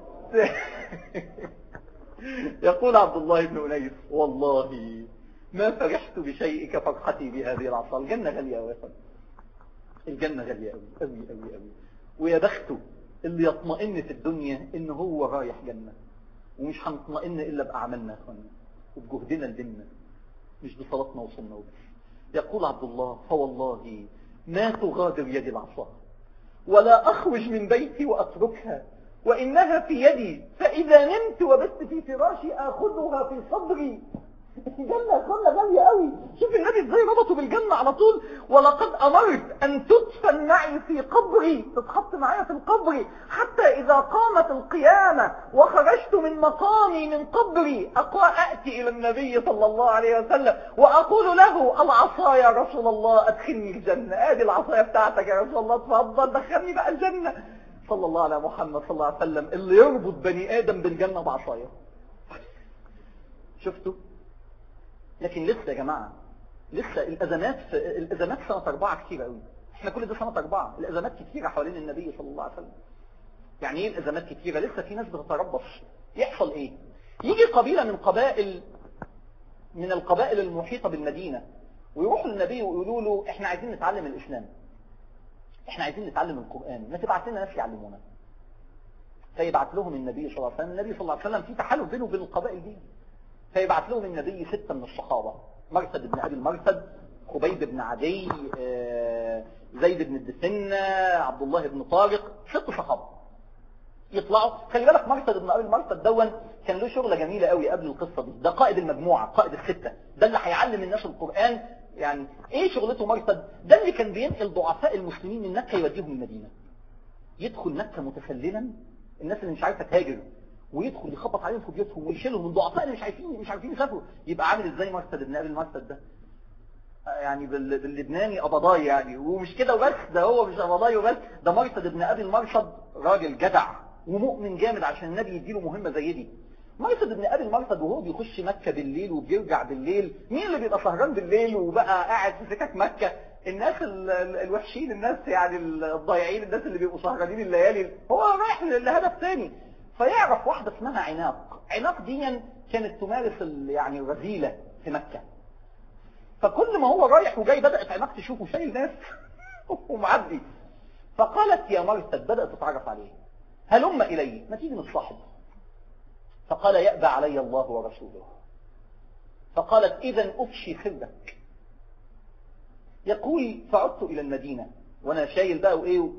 يقول عبد الله بن أنيس والله ما فرحت بشيء كفرحتي بهذه العصا. الجنة غالية أوي، الجنة غالية أوي أوي أوي أوي، ويا بخته اللي يطمئن في الدنيا إن هو رايح جنة، ومش هنطمئن إلا بأعمالنا يا أخوانا وبجهدنا لديننا، مش بصلاتنا وصلنا وبس. يقول عبد الله فوالله ما تغادر يدي العصا ولا أخرج من بيتي وأتركها، وإنها في يدي، فإذا نمت وبت في فراشي آخذها في صدري. الجنة غالية قوي. شوف النبي ازاي ربطه بالجنة على طول. ولقد أمرت أن تدفن معي في قبري، تتحط معي في القبر، حتى إذا قامت القيامة وخرجت من مقامي من قبري أأتي إلى النبي صلى الله عليه وسلم وأقول له العصا يا رسول الله أدخلني الجنة، ادي العصاية بتاعتك يا رسول الله، تفضل دخلني بقى الجنة. صلى الله على محمد صلى الله عليه وسلم اللي يربط بني آدم بالجنة بعصاية. شفتوا؟ لكن لسه يا جماعة، لسه الأزمات سنة 4 كتير قوي. احنا كل ده سنة 4، الأزمات كتيرة حوالين النبي صلى الله عليه وسلم. يعني ايه الأزمات كتيرة؟ لسه في ناس بتتربص. يحصل ايه؟ يجي قبيلة من القبائل المحيطة بالمدينة ويروحوا للنبي ويقولوا له احنا عايزين نتعلم الإسلام، احنا عايزين نتعلم القرآن، ما تبعت لنا ناس يعلمونا. فيبعت لهم النبي صلى الله عليه وسلم، النبي صلى الله عليه وسلم في تحالف بينه وبين القبائل دي، فيبعت لهم النبي 6 من الصحابة: مرثد بن أبي المرثد، خبيب بن عدي، زيد بن الدسنة، عبد الله بن طارق، 6 صحابة يطلعوا. خلي بالك مرثد بن أبي المرثد دون كان له شغلة جميلة قوي قبل القصة دي، ده قائد المجموعة، قائد ال6، ده اللي هيعلم الناس القرآن. يعني ايه شغلته مرثد؟ ده اللي كان بينقل ضعفاء المسلمين من مكة يوديهم المدينة، يدخل مكة متسللا، الناس اللي مش عارفة تهاجر، ويدخل يخبط عليهم في بيوتهم ويشيلهم من ضعفاء اللي مش عارفين يسافروا. يبقى عامل ازاي مرثد بن ابي المرثد ده؟ يعني باللبناني قبضاي يعني، ومش كده وبس، ده هو مش قبضاي وبس، ده مرثد بن ابي المرثد راجل جدع ومؤمن جامد عشان النبي يديله مهمة زي دي. مرثد بن ابي المرثد وهو بيخش مكة بالليل وبيرجع بالليل، مين اللي بيبقى سهران بالليل وبقى قاعد في سكك مكة؟ الناس الوحشين، الناس يعني الضايعين، الناس اللي بيبقوا سهرانين الليالي، هو رايح لهدف ثاني. فيعرف واحدة اسمها عناق دي كانت تمارس يعني الرذيلة في مكة. فكل ما هو رايح وجاي بدأت عناق تشوفه شايل ناس ومعدي. فقالت يا مرثد، بدأت تتعرف عليه: هلم إلي، ما تيجي نتصاحب. فقال يأبى علي الله ورسوله. فقالت إذن أفشي سرك. يقول فعدت إلى المدينة وأنا شايل بقى وإيه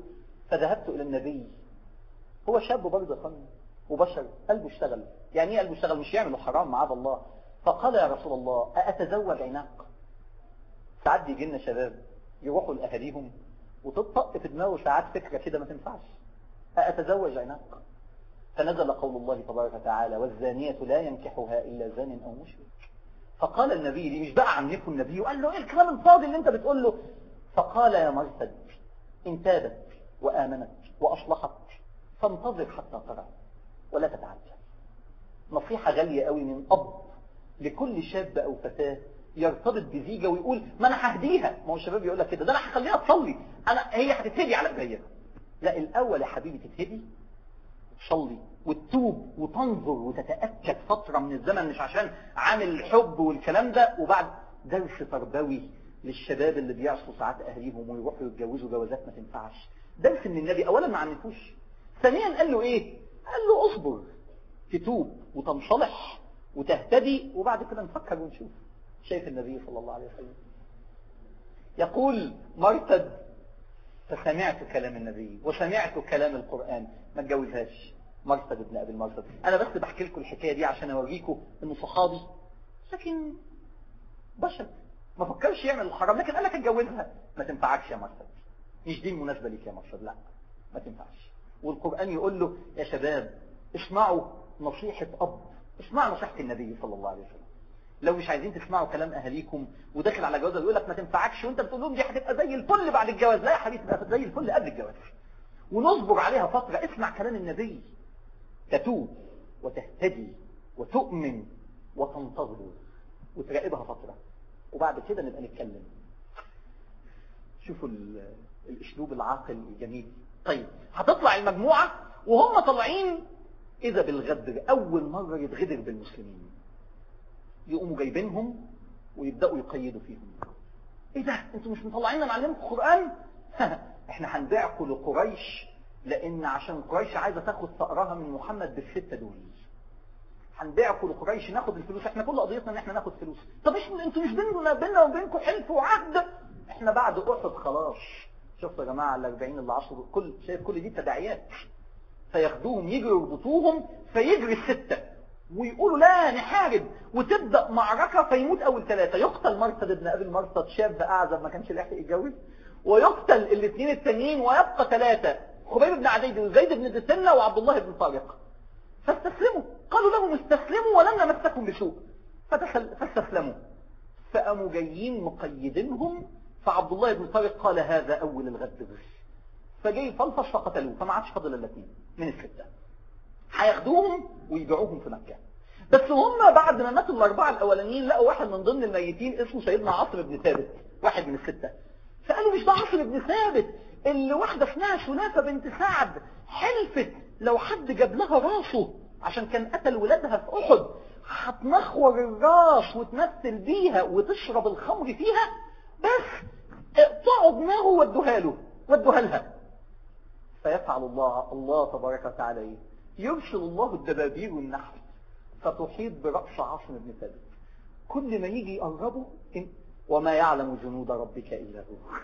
فذهبت إلى النبي، هو شاب برضه فن وبشر، قلبه اشتغل. يعني ايه قلبه اشتغل؟ مش يعمل حرام معاذ الله. فقال يا رسول الله أأتزوج عناق؟ ساعات بيجي لنا شباب يروحوا لأهاليهم وتطق في دماغه ساعات فكرة كده ما تنفعش، أأتزوج عناق؟ فنزل قول الله تبارك وتعالى والزانية لا ينكحها إلا زان أو مشرك. فقال النبي دي مش بقى عنفه النبي وقال له ايه الكلام الفاضي اللي انت بتقول له؟ فقال يا مرثد إن تابت وآمنت وأصلحت فانتظر حتى ترى ولا تتعجل. نصيحة غالية قوي من أب لكل شاب أو فتاة يرتبط بزيجة ويقول ما أنا ههديها. ما هو الشباب يقول لك كده، ده أنا هخليها تصلي، هي هتتهدي على ايديا. لا، الأول يا حبيبي تتهدي تصلي وتتوب وتنظر وتتأكد فترة من الزمن، مش عشان عامل الحب والكلام ده. وبعد درس تربوي للشباب اللي بيعصوا ساعات أهليهم ويروحوا يتجوزوا جوازات ما تنفعش. درس من النبي، أولا ما عنفوش، ثانيا قال له إيه؟ قال له اصبر تتوب وتنصلح وتهتدي وبعد كده نفكر ونشوف. شايف النبي صلى الله عليه وسلم يقول مرتد فسمعت كلام النبي وسمعت كلام القرآن، ما اتجوزهاش. مرتد بن أبي المرتد. أنا بس بحكي لكم الحكاية دي عشان أوريكم إنه صحابي لكن بشر ما فكرش يعمل الحرام، لكن قال لك اتجوزها. ما تنفعكش يا مرتد، مش دي المناسبة ليك يا مرتد، لا ما تنفعش. والقرآن يقول له يا شباب اسمعوا نصيحة أب، اسمعوا نصيحة النبي صلى الله عليه وسلم. لو مش عايزين تسمعوا كلام أهاليكم وداخل على جوازة يقول لك ما تنفعكش وانت بتقول لهم دي هتبقى زي الفل بعد الجواز، لا يا حبيبي تبقى زي الفل قبل الجواز ونصبر عليها فترة. اسمع كلام النبي تتوب وتهتدي وتؤمن وتنتظر وتراقبها فترة وبعد كده نبقى نتكلم. شوفوا الاسلوب العاقل الجميل. طيب هتطلع المجموعة وهم طالعين إذا بالغدر، أول مرة يتغدر بالمسلمين، يقوموا جايبينهم ويبدأوا يقيدوا فيهم. إيه ده؟ أنتوا مش مطلعيننا نعلمكم القرآن؟ إحنا هنبيعكم لقريش لأن عشان قريش عايزة تاخد ثأرها من محمد بالستة دول. هنبيعكم لقريش ناخد الفلوس، إحنا كل قضيتنا إن إحنا ناخد فلوس. طب أنتوا مش بيننا وبينكم حلف وعهد؟ إحنا بعد أحد خلاص. شوفوا يا جماعة ال40 اللي عصروا شايف كل دي تداعيات. فياخدوهم يجروا يربطوهم فيجري الستة ويقولوا لا نحارب وتبدأ معركة فيموت أول 3. يقتل مرثد بن أبي المرثد شاب أعزب ما كانش لحق يتجوز، ويقتل الاثنين التانيين ويبقى 3 خبيب بن عدي وزيد بن دسنة وعبد الله بن طارق. فاستسلموا، قالوا لهم استسلموا ولن نمسكم بسوء فاستسلموا. فقاموا جايين مقيدينهم. فعبد الله بن طارق قال هذا أول الغد، فجاي فلفص فقتلوه فما عادش فضل الا 2 من ال6. هياخدوهم ويبيعوهم في مكة. بس هم بعد ما ماتوا ال4 الأولانيين لقوا واحد من ضمن الميتين اسمه سيدنا عاصم بن ثابت، واحد من ال6. فقالوا مش ده عاصم بن ثابت اللي واحدة اسمها سلافة بنت سعد حلفت لو حد جاب لها راسه عشان كان قتل ولادها في أحد هتنخور الراس وتمثل بيها وتشرب الخمر فيها، بس اقطعوا دماغه ودوها لها. فيفعل الله تبارك وتعالى ايه؟ يرسل الله الدبابير والنحل فتحيط برأس عاصم بن ثابت. كل ما يجي يقربه وما يعلم جنود ربك إلا هو.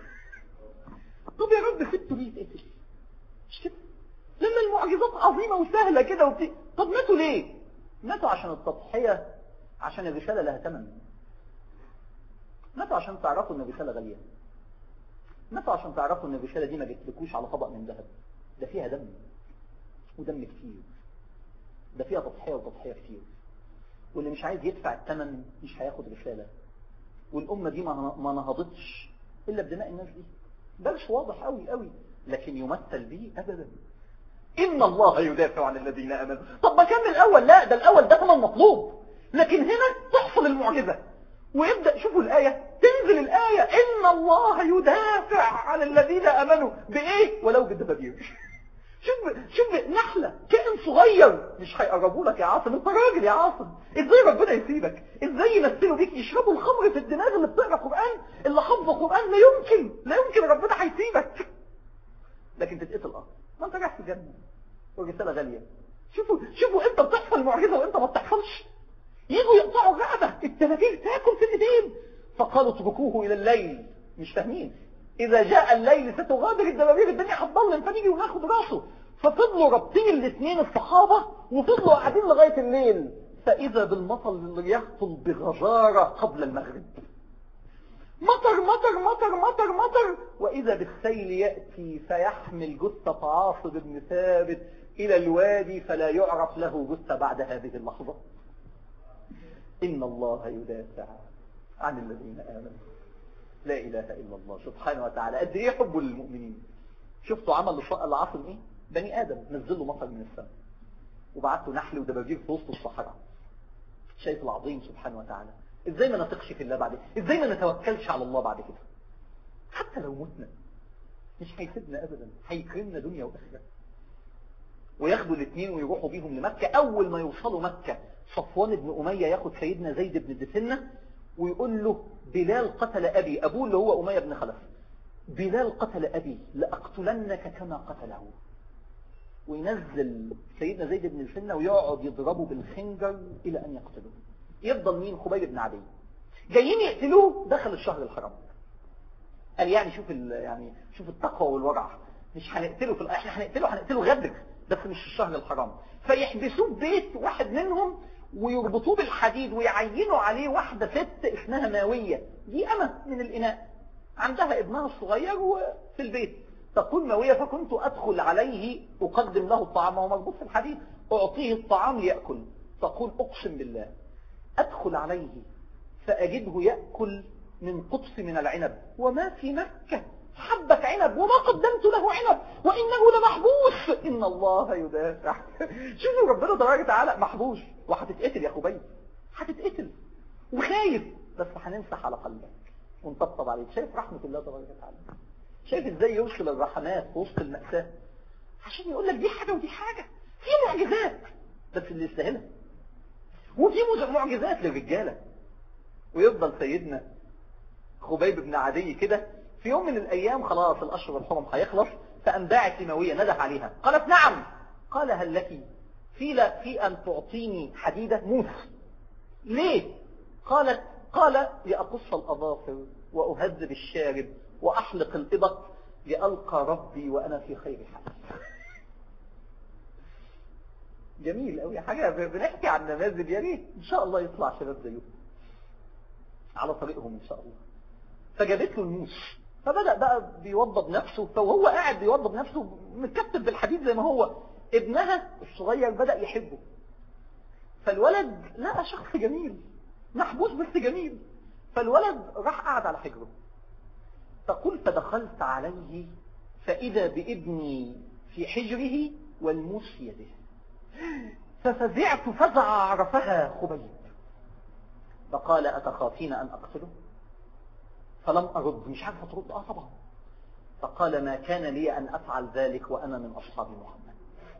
طب يا رب سبته ليه تقتل؟ مش كده؟ لما المعجزات عظيمة وسهلة كده طب ماتوا ليه؟ ماتوا عشان التضحية، عشان الرسالة لها ثمن. ماتوا عشان تعرفوا ان الرسالة غالية. ماتوا عشان تعرفوا ان الرسالة دي ما جتلكوش على طبق من ذهب، ده فيها دم ودم كتير، ده فيها تضحية وتضحية كتير، واللي مش عايز يدفع الثمن مش هياخد رسالة. والأمة دي ما نهضتش إلا بدماء الناس دي. درس واضح قوي قوي، لكن يمثل به أبدا. إن الله يدافع عن الذين آمنوا. طب ما كان الأول؟ لا، ده الأول ده ثمن مطلوب، لكن هنا تحصل المعجزة ويبدأ. شوفوا الآية، تنزل الآية إن الله يدافع عن الذين آمنوا بإيه؟ ولو بالدبابير. شوف نحلة كائن صغير مش هيقربوا لك يا عاصم، انت راجل يا عاصم، ازاي ربنا يسيبك؟ ازاي يمثلوا بيك يشربوا الخمر في الدماغ اللي بتقرا قرآن اللي حافظ قرآن؟ لا يمكن ربنا هيسيبك، لكن تتقتل ما انت رايح في الجنة والرسالة غالية. شوفوا انت بتحصل معجزة وانت ما بتحصلش. يجوا يقطعوا الرقبة، الدبابير تاكل في الايدين. فقالوا اتركوه الى الليل. مش فاهمين إذا جاء الليل ستغادر الدبابير، الدنيا هتضلم فنيجي وناخد راسه. ففضلوا رابطين الاثنين الصحابة وفضلوا قاعدين لغاية الليل، فإذا بالمطر اللي يهطل بغزارة قبل المغرب. مطر مطر مطر مطر مطر، وإذا بالسيل يأتي فيحمل جثة عاصم بن ثابت إلى الوادي، فلا يعرف له جثة بعد هذه اللحظة. إن الله يدافع عن الذين آمنوا. لا إله إلا الله سبحانه وتعالى. قد إيه حبه للمؤمنين. شفتوا عمل لعاصم إيه؟ بني آدم نزل له مطر من السماء وبعته نحل ودبابير في وسط الصحراء. شايف العظيم سبحانه وتعالى. إزاي ما نثقش في الله بعد كده؟ إزاي ما نتوكلش على الله بعد كده؟ حتى لو متنا مش هيسيبنا أبدا، هيكرمنا دنيا وآخرة. وياخدوا الاثنين ويروحوا بيهم لمكة. أول ما يوصلوا مكة صفوان بن أمية ياخد سيدنا زيد بن الدسنة ويقول له بلال قتل أبي، أبوه اللي هو أمية بن خلف، بلال قتل أبي لأقتلنك كما قتله. وينزل سيدنا زيد بن الدسنة ويقعد يضربه بالخنجر إلى أن يقتله. يفضل مين؟ خبيب بن عدي. جايين يقتلوه دخل الشهر الحرام. قال يعني شوف التقوى والورع. مش هنقتله احنا هنقتله غدر، بس مش في الشهر الحرام. فيحبسوه ببيت واحد منهم ويربطوه بالحديد ويعينوا عليه واحدة ست اسمها ماوية. دي أمة من الإناء عندها ابنها الصغير في البيت. تقول ماوية فكنت أدخل عليه أقدم له الطعام وهو مربوط في الحديد، أعطيه الطعام ليأكل. تقول أقسم بالله أدخل عليه فأجده يأكل من قطف من العنب وما في مكة حبة عنب وما قدمت له عنب وإنه لمحبوس. إن الله يدافع. شوفوا ربنا تبارك وتعالى محبوس وهتتقتل يا خبيب، هتتقتل وخايف، بس هنمسح على قلبك ونطبطب عليك. شايف رحمة الله تبارك وتعالى؟ شايف ازاي يوصل الرحمات في وسط المأساة عشان يقول لك دي حاجة ودي حاجة. في معجزات بس اللي يستاهلها، وفي معجزات للرجالة. ويفضل سيدنا خبيب بن عدي كده في يوم من الأيام خلاص الأشهر الحرم هيخلص، فأنباعت لماوية نده عليها قالت نعم. قال هل لك في أن تعطيني حديدة موس؟ ليه؟ قال لأقص الأظافر وأهذب الشارب وأحلق الإبط لألقى ربي وأنا في خير حال. جميل قوي، حاجة بنحكي عن نماذج يا ريت إن شاء الله يطلع شباب زيهم على طريقهم إن شاء الله. فجابت له الموس، فبدأ بقى بيوضب نفسه، فهو قاعد بيوضب نفسه متكتب بالحديد زي ما هو. ابنها الصغير بدأ يحبه، فالولد لقى شخص جميل محبوس بس جميل، فالولد راح قاعد على حجره. تقول فدخلت عليه فإذا بابني في حجره والموس في يده، ففزعت فزع عرفها خبيب، فقال أتخافين أن أقتله؟ فلم أرد، مش عارف أترد. طبعا. فقال ما كان لي أن أفعل ذلك وأنا من أصحاب محمد.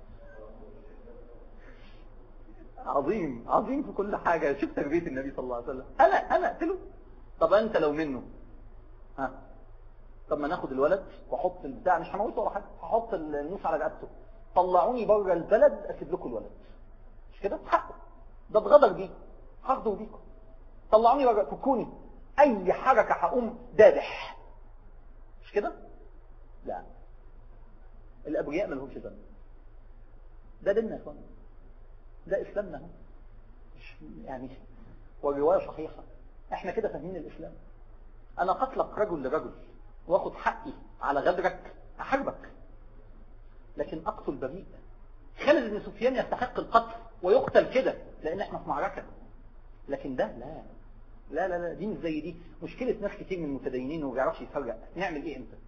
عظيم عظيم في كل حاجة. شوف تربية النبي صلى الله عليه وسلم. أنا أقتله؟ طب أنت لو منه طب ما ناخد الولد وحط البتاع، مش هنوصل ولا حاجة، هحط النوس على رقبته، طلعوني بره البلد أسيب لكم الولد. مش كده؟ حقه ده بغدر بيه، هاخده بيكم. طلعوني بره، فكوني، أي حركة هقوم دابح. مش كده؟ لا، الأبرياء ما لهمش ذنب. ده ديننا يا اخوان، ده إسلامنا هو. يعني والرواية صحيحة، احنا كده فاهمين الإسلام. أنا قتلك رجل لرجل واخد حقي على غدرك أحاربك، لكن أقتل بريء. خالد بن سفيان يستحق القتل ويقتل كده لأن احنا في معركة، لكن ده لا لا لا لا، دي مش زي دي. مشكلة ناس كتير من المتدينين وما بيعرفش يفرق. نعمل ايه انت؟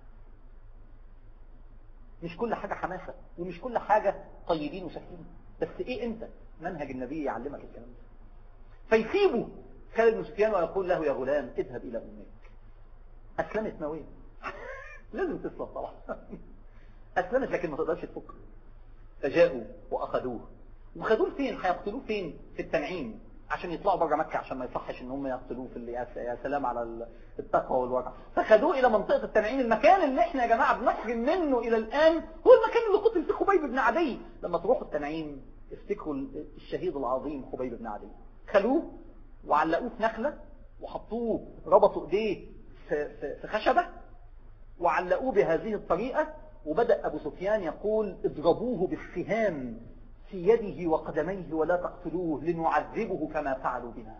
مش كل حاجة حماسة ومش كل حاجة طيبين وسكين، بس ايه انت؟ منهج النبي يعلمك الكلام ده. فيسيبه خالد بن سفيان ويقول له يا غلام اذهب الى امك. اسلمت ماوية لازم تسلم طبعا اسلمت لكن ما تقدرش تفك. فجاءوا واخذوه، وخدوه فين؟ هيقتلوه فين؟ في التنعيم، عشان يطلعوا بره مكة، عشان ما يصحش ان هم يقتلوه في اللي يا سلام على التقوى والورع. فخدوه الى منطقة التنعيم، المكان اللي احنا يا جماعة بنحرم منه الى الان هو المكان اللي قتل فيه خبيب بن عدي. لما تروحوا التنعيم افتكروا الشهيد العظيم خبيب بن عدي. خلوه وعلقوه في نخلة وحطوه، ربطوا ايديه في خشبة وعلقوه بهذه الطريقة، وبدأ أبو سفيان يقول اضربوه بالسهام في يده وقدميه ولا تقتلوه لنعذبه كما فعلوا بنا.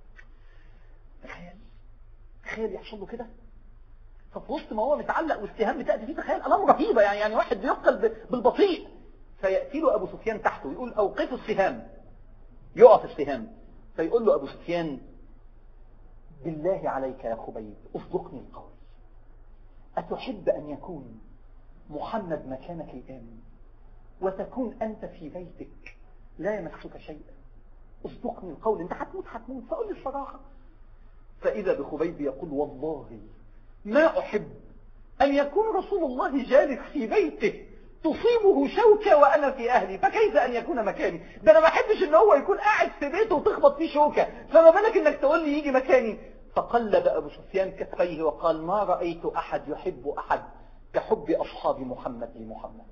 تخيل يحصل له كده. ففي وسط ما هو متعلق والسهام بتأتي فيه، تخيل ألام رهيبة، يعني واحد بيقتل بالبطيء. فيأتي له أبو سفيان تحته يقول أوقفوا السهام، يقف السهام. فيقول له أبو سفيان بالله عليك يا خبيب اصدقني القول، أتحب أن يكون محمد مكانك الآن وتكون أنت في بيتك لا يمسك شيئا؟ اصدقني القول، أنت هتموت فقل لي الصراحة. فإذا بخبيب يقول والله ما أحب أن يكون رسول الله جالس في بيته تصيبه شوكة وأنا في أهلي، فكيف أن يكون مكاني؟ ده أنا ما أحبش أن هو يكون قاعد في بيته وتخبط فيه شوكة، فما بالك أنك تقول لي يجي مكاني؟ فقلب أبو سفيان كفيه وقال ما رأيت أحد يحب أحد كحب أصحاب محمد لمحمد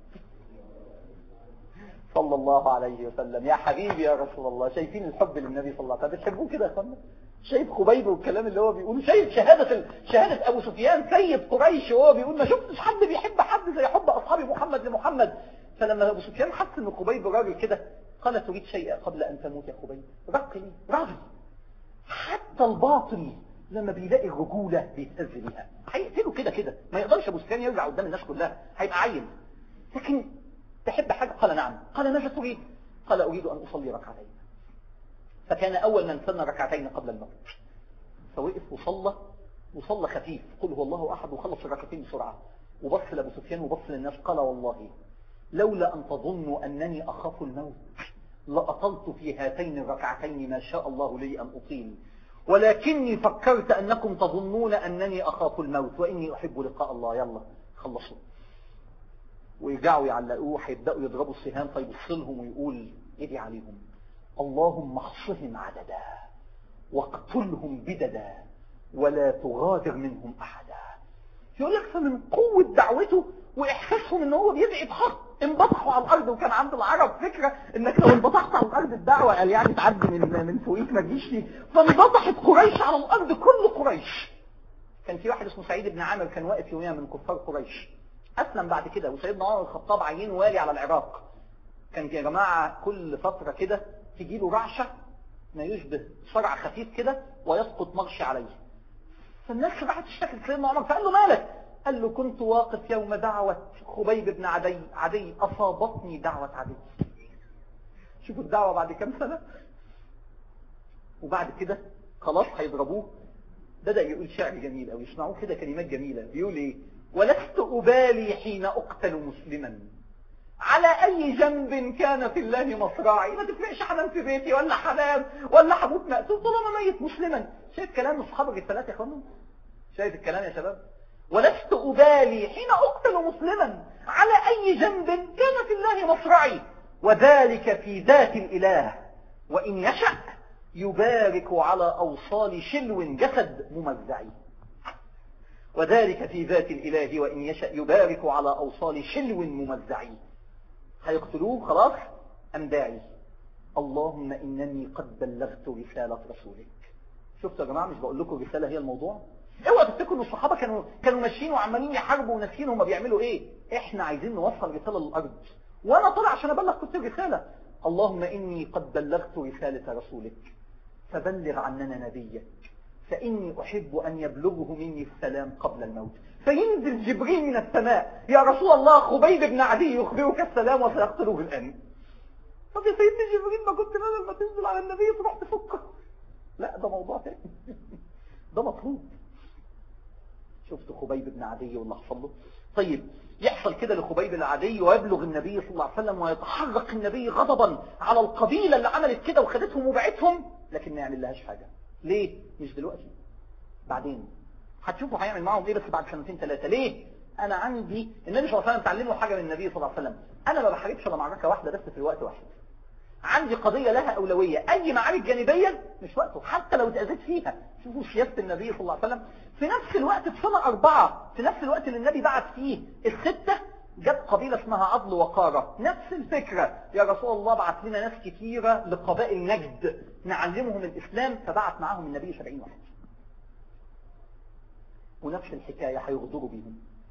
صلى الله عليه وسلم. يا حبيبي يا رسول الله، شايفين الحب للنبي صلى الله عليه وسلم؟ بتحبوه كده يا اخوانا؟ شايف خبيب والكلام اللي هو بيقوله، شايف شهادة أبو سفيان سيد قريش وهو بيقول ما شفتش حد بيحب حد زي حب أصحاب محمد لمحمد. فلما أبو سفيان حس إن خبيب راجل كده قال تريد شيئا قبل أن تموت يا خبيب؟ رقني راجل. حتى الباطل لما بيلاقي الرجولة بيتهز بيها. هيقتله كده ما يقدرش أبو سفيان يرجع قدام الناس كلها، هيبقى عيل. لكن تحب حاجة؟ قال نعم. قال ماذا تريد؟ قال أريد أن أصلي ركعتين. فكان أول من سن ركعتين قبل الموت، فوقف وصلى خفيف قل هو الله أحد وخلص الركعتين بسرعة، وبص لأبو سفيان وبص للناس قال والله لولا أن تظنوا أنني أخاف الموت لأطلت في هاتين الركعتين ما شاء الله لي أن أطيل، ولكني فكرت أنكم تظنون أنني أخاف الموت وإني أحب لقاء الله. يلا خلصوا. ويرجعوا يعلقوه، هيبدأوا يضربوا السهام، فيبص لهم ويقول يدي عليهم اللهم احصهم عددا واقتلهم بددا ولا تغادر منهم أحدا. يقول لك فمن قوة دعوته وإحساسهم إن هو بيدعي بحق انبطحوا على الأرض. وكان عند العرب فكرة إنك لو انبطحت على الأرض الدعوة قال يعني تعدي من فوقيك ما تجيش فيه. فانبطحت قريش على الأرض، كل قريش. كان في واحد اسمه سعيد بن عامر كان واقف يوميا من كفار قريش، أسلم بعد كده، وسيدنا عمر الخطاب عينه والي على العراق. كان يا جماعة كل فترة كده تجيله رعشة ما يشبه صرع خفيف كده ويسقط مغشي عليه. فالناس راحت تشتكي لسيدنا عمر، فقال له مالك؟ قال له كنت واقف يوم دعوة خبيب بن عدي أصابتني دعوة عدي. شوفوا الدعوة بعد كم سنة. وبعد كده خلاص هيضربوه، بدأ يقول شعر جميل أو يسمعوه كده كلمات جميلة. بيقول ايه؟ ولست أبالي حين أقتل مسلما على أي جنب كان في الله مصراعي. ما تفرقش حمام في بيتي ولا حمام ولا حموت مقتول طالما ميت مسلما. شايف كلام أصحاب الرسالات يا اخوانا؟ شايف الكلام يا شباب؟ ولست أبالي حين أقتل مسلما على أي جنب كان في الله مصرعي وذلك في ذات الإله وإن يشأ يبارك على أوصال شلو جسد ممزعي. وذلك في ذات الإله وإن يشأ يبارك على أوصال شلو ممزعي. هيقتلوه خلاص، أم داعي اللهم إنني قد بلغت رسالة رسولك. شفتوا يا جماعة؟ مش بقول لكم الرسالة هي الموضوع؟ اوعوا تفتكروا ان الصحابة كانوا ماشيين وعمالين يحاربوا وناسين هم بيعملوا ايه. احنا عايزين نوصل رسالة للأرض، وانا طالع عشان ابلغ كنت الرسالة. اللهم إني قد بلغت رسالة رسولك فبلغ عننا نبيك فإني أحب أن يبلغه مني السلام قبل الموت. فينزل جبريل من السماء يا رسول الله خبيب بن عدي يخبرك السلام وسيقتلوه الآن. طب يا سيدنا جبريل ما كنت لما تنزل على النبي تروح تفكه؟ لا ده موضوع تاني. ده مطلوب. شفت خبيب بن عدي واللي حصل له؟ طيب يحصل كده لخبيب العدي ويبلغ النبي صلى الله عليه وسلم ويتحرك النبي غضبا على القبيلة اللي عملت كده وخدتهم وبعتهم، لكن ما يعمل لهاش حاجة. ليه؟ مش دلوقتي، بعدين هتشوفوا هيعمل معهم ايه، بس بعد سنتين ثلاثة. ليه؟ انا عندي النبي صلى الله عليه وسلم تعلموا حاجة من النبي صلى الله عليه وسلم، انا ما بحاربش الا معركة واحدة بس في الوقت واحد. عندي قضية لها أولوية، أي معارك جانبية مش وقته حتى لو اتأذيت فيها. شوفوا سياسة النبي صلى الله عليه وسلم. في نفس الوقت في سنة 4 في نفس الوقت اللي النبي بعت فيه الستة جت قبيلة اسمها عضل وقارة، نفس الفكرة. يا رسول الله بعت لنا ناس كثيرة لقبائل نجد نعلمهم الإسلام، فبعت معاهم النبي 70 واحد. ونفس الحكاية هيغدروا بيهم.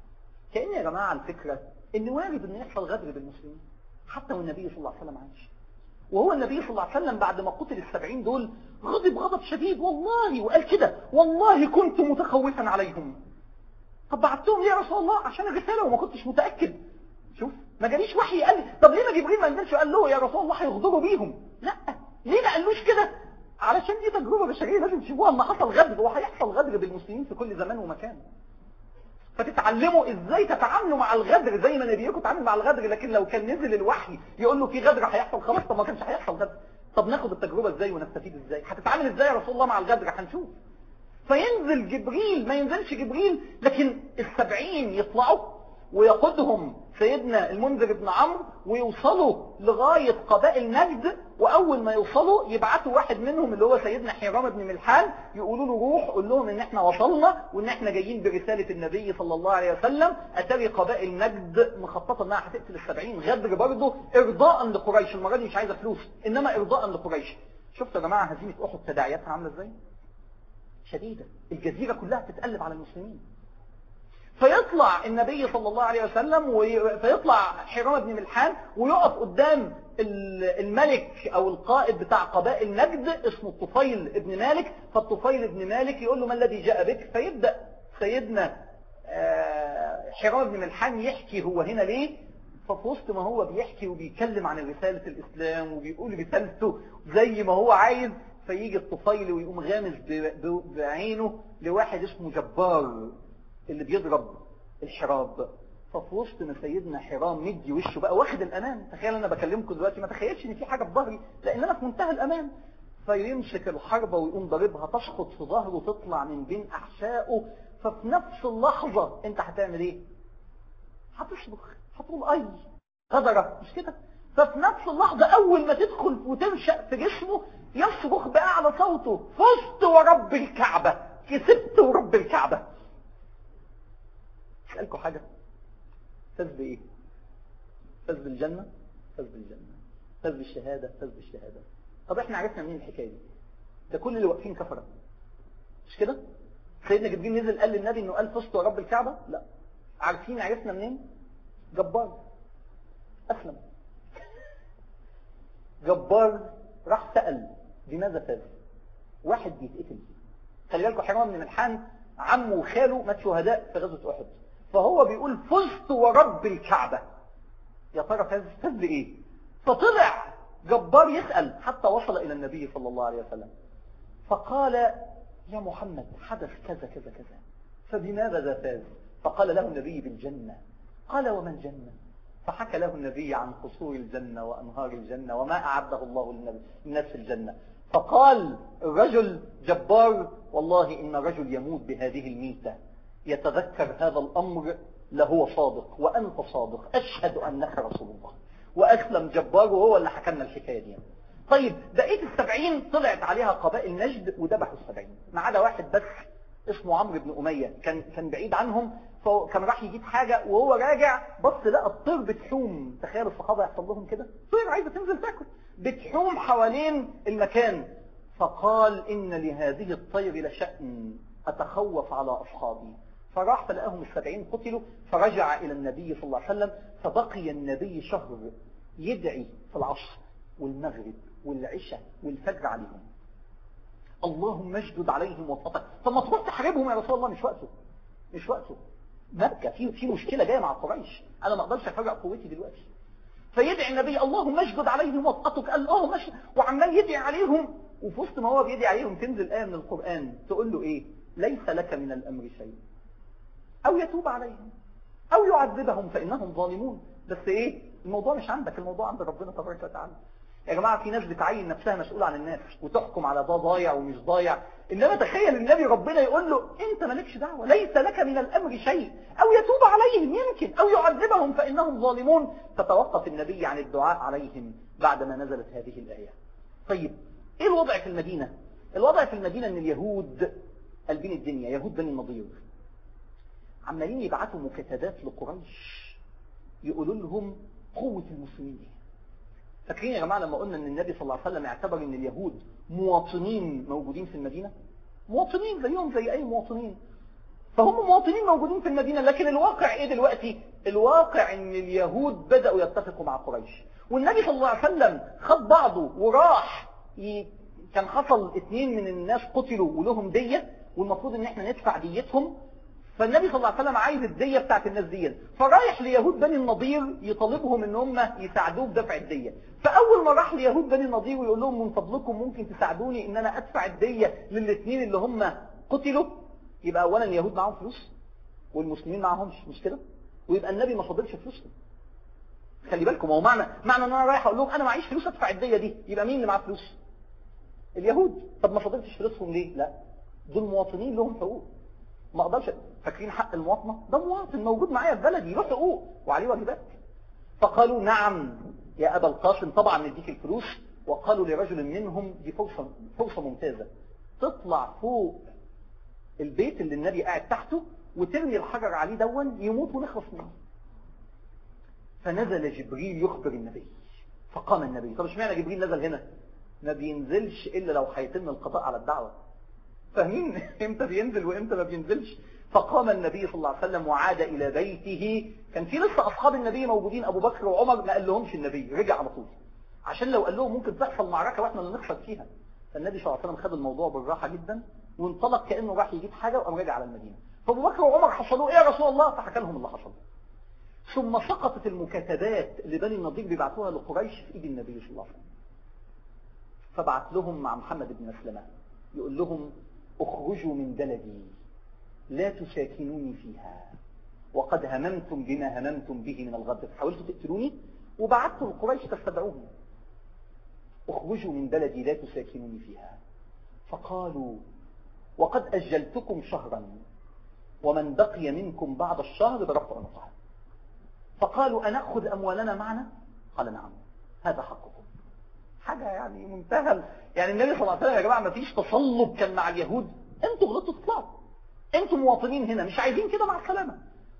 كأن يا جماعة الفكرة ان وارد ان يحصل غدر بالمسلمين حتى والنبي صلى الله عليه وسلم عايش. وهو النبي صلى الله عليه وسلم بعد ما قتل 70 دول غضب غضب شديد والله، وقال كده والله كنت متخوفا عليهم. طب بعتهم ليه يا رسول الله؟ عشان الرسالة وما كنتش متأكد. شوف ما جاليش وحي قال لي طب ليه ما جبريل ما نزلش قال له يا رسول الله هيغدروا بيهم؟ لا، ليه ما قالوش كده؟ علشان دي تجربة بشرية لازم تشوفوها، ان حصل غدر وهيحصل غدر بالمسلمين في كل زمان ومكان. فتتعلموا ازاي تتعاملوا مع الغدر زي ما نبيكم اتعامل مع الغدر. لكن لو كان نزل الوحي يقول له في غدر هيحصل، خلاص طب ما كانش هيحصل غدر. طب ناخد التجربة ازاي ونستفيد ازاي؟ هتتعامل ازاي يا رسول الله مع الغدر؟ هنشوف. فينزل جبريل، ما ينزلش جبريل، لكن 70 يطلعوا ويقودهم سيدنا المنذر بن عمرو ويوصلوا لغاية قبائل نجد. وأول ما يوصلوا يبعثوا واحد منهم اللي هو سيدنا حرام بن ملحان، يقولوا له روح قول لهم ان احنا وصلنا وان احنا جايين برسالة النبي صلى الله عليه وسلم. أتاري قبائل نجد مخططة انها هتقتل 70 غدر برضه إرضاء لقريش. المرة دي مش عايزة فلوس إنما إرضاء لقريش. شفتوا يا جماعة هزيمة أحد تداعياتها عاملة ازاي؟ شديدة. الجزيرة كلها تتقلب على المسلمين. فيطلع النبي صلى الله عليه وسلم فيطلع حرام بن ملحان ويقف قدام الملك او القائد بتاع قبائل نجد اسمه الطفيل ابن مالك. فالطفيل ابن مالك يقول له ما الذي جاء بك؟ فيبدأ سيدنا حرام بن ملحان يحكي هو هنا ليه. ففي وسط ما هو بيحكي وبيتكلم عن رسالة الإسلام وبيقول رسالته زي ما هو عايز، فيجي الطفيل ويقوم غامز بعينه لواحد اسمه جبار اللي بيضرب الحراب. ففي وسط ما سيدنا حرام مدي وشه بقى واخد الأمان. تخيل أنا بكلمكم دلوقتي ما تخيلش إن في حاجة في ظهري لأن أنا في منتهى الأمان. فيمسك الحربة ويقوم ضاربها تسقط في ظهره وتطلع من بين أحشائه. ففي نفس اللحظة أنت هتعمل إيه؟ هتصرخ، هتقول أي غدرة، مش كده؟ ففي نفس اللحظة أول ما تدخل وتنشأ في جسمه يصرخ بأعلى صوته فزت ورب الكعبة، كسبت ورب الكعبة. اسألكم حاجة، فاز بإيه؟ فاز بالجنة؟ فاز بالجنة. فاز بالشهادة؟ فاز بالشهادة. طب احنا عرفنا منين الحكاية دي؟ ده كل اللي واقفين كفرة، مش كده؟ سيدنا جبريل نزل قال للنبي انه قال فزت ورب الكعبة؟ لا. عارفين عرفنا منين؟ جبار أسلم. جبار راح سأل بماذا فاز؟ واحد بيتقتل. خلي بالكم حرام بن ملحان عمه وخاله مات شهداء في غزوة أحد، فهو بيقول فزت ورب الكعبة. يا ترى فاز بإيه؟ فطلع جبار يسأل حتى وصل إلى النبي صلى الله عليه وسلم فقال يا محمد حدث كذا كذا كذا، فبماذا ذا فاز؟ فقال له النبي بالجنة. قال وما الجنة؟ فحكى له النبي عن قصور الجنة وأنهار الجنة وما أعده الله للناس في الجنة. فقال الرجل جبار والله إن رجل يموت بهذه الميتة يتذكر هذا الأمر لهو صادق وأنت صادق، أشهد أنك رسول الله. وأسلم جبار وهو اللي حكمنا الحكاية دي. طيب بقية 70 طلعت عليها قبائل نجد وذبحوا 70 ما عدا واحد بس اسمه عمرو بن أمية كان بعيد عنهم. فكان راح يجيب حاجة وهو راجع بص لقى الطير بتحوم. تخيل الصحابة يحصل لهم كده، طير عايزة تنزل تاكل بتحوم حوالين المكان. فقال إن لهذه الطير لشأن أتخوف على أصحابي. فراح فلقاهم 70 قتلوا. فرجع إلى النبي صلى الله عليه وسلم. فبقي النبي شهر يدعي في العصر والمغرب والعشاء والفجر عليهم اللهم اشدد عليهم وطأتك. طب ما تروح تحاربهم يا رسول الله، مش وقته، مش وقته. مكة في مشكلة جاية مع قريش، أنا ما أقدرش أفرق قوتي دلوقتي. فيدعي النبي اللهم اشدد عليهم وطأتك، اللهم اشدد، وعمال يدعي عليهم. وفي وسط ما هو بيدعي عليهم تنزل آية من القرآن تقول له إيه؟ ليس لك من الأمر شيء أو يتوب عليهم أو يعذبهم فإنهم ظالمون. بس إيه؟ الموضوع مش عندك، الموضوع عند ربنا تبارك وتعالى. يا جماعة في ناس بتعين نفسها مسؤولة عن الناس وتحكم على ده ضايع ومش ضايع. إنما تخيل النبي ربنا يقول له أنت مالكش دعوة، ليس لك من الأمر شيء أو يتوب عليهم يمكن أو يعذبهم فإنهم ظالمون. فتوقف النبي عن الدعاء عليهم بعدما نزلت هذه الآية. طيب إيه الوضع في المدينة؟ الوضع في المدينة أن اليهود قلبين الدنيا، يهود بني النضير عمالين يبعثوا مكاتبات لقريش يقولوا لهم قوة المسلمين. فاكرين يا جماعة لما قلنا ان النبي صلى الله عليه وسلم اعتبر ان اليهود مواطنين موجودين في المدينة، مواطنين زيهم زي اي مواطنين. فهم مواطنين موجودين في المدينة. لكن الواقع ايه دلوقتي؟ الواقع ان اليهود بدأوا يتفقوا مع قريش، والنبي صلى الله عليه وسلم خد بعضه وراح كان حصل 2 من الناس قتلوا ولهم دية، والمفروض ان احنا ندفع ديتهم. فالنبي صلى الله عليه وسلم عايز الدية بتاعت الناس دي، فرايح ليهود بني النضير يطالبهم ان هم يساعدوه بدفع الدية. فاول ما راح ليهود بني النضير ويقول لهم من فضلكم ممكن تساعدوني ان انا ادفع الدية للاثنين اللي هم قتلوا، يبقى اولا اليهود معاهم فلوس والمسلمين معاهمش، مش كده؟ ويبقى النبي ما فضلش فلوسهم. خلي بالكم، هو معنى ان انا رايح اقول لهم انا معيش فلوس ادفع الدية دي، يبقى مين اللي معاه فلوس؟ اليهود. طب ما فضلتش فلوسهم ليه؟ لا، دول مواطنين لهم حقوق، ما اقدرش. فاكرين حق المواطنة؟ ده مواطن موجود معايا في بلدي له حقوق وعليه واجبات. فقالوا نعم يا ابا القاسم، طبعا نديك الفلوس. وقالوا لرجل منهم دي فرصة ممتازة، تطلع فوق البيت اللي النبي قاعد تحته وترمي الحجر عليه دون يموت ونخلص منه. فنزل جبريل يخبر النبي، فقام النبي. طب اشمعنى جبريل نزل هنا؟ ما بينزلش الا لو هيتم القضاء على الدعوة. فاهمين امتى بينزل وامتى ما بينزلش؟ فقام النبي صلى الله عليه وسلم وعاد الى بيته. كان في لسه اصحاب النبي موجودين، ابو بكر وعمر، ما قال لهمش النبي، رجع على طول، عشان لو قال لهم ممكن تحصل معركة واحنا اللي نخسر فيها. فالنبي صلى الله عليه وسلم خد الموضوع بالراحة جدا وانطلق كأنه راح يجيب حاجة وقام راجع على المدينة. فابو بكر وعمر حصلوا ايه يا رسول الله؟ فحكى لهم اللي حصل. ثم سقطت المكاتبات اللي بني النضير بيبعتوها لقريش في ايد النبي صلى الله عليه وسلم، فبعت لهم مع محمد بن مسلمة يقول لهم اخرجوا من بلدي لا تساكنوني فيها، وقد هممتم بما هممتم به من الغدر، حاولتوا تقتلوني وبعثتوا لقريش تستدعوهم، اخرجوا من بلدي لا تساكنوني فيها. فقالوا وقد أجلتكم شهرا ومن بقي منكم بعد الشهر ضربت عنقه. فقالوا أنأخذ أموالنا معنا؟ قال نعم هذا حقكم. حاجة يعني منتهى، يعني النبي صلى الله عليه وسلم يا جماعة ما فيش تصلب كان مع اليهود، انتوا غلطتوا تطلعوا، انتوا مواطنين هنا مش عايزين كده، مع السلامة.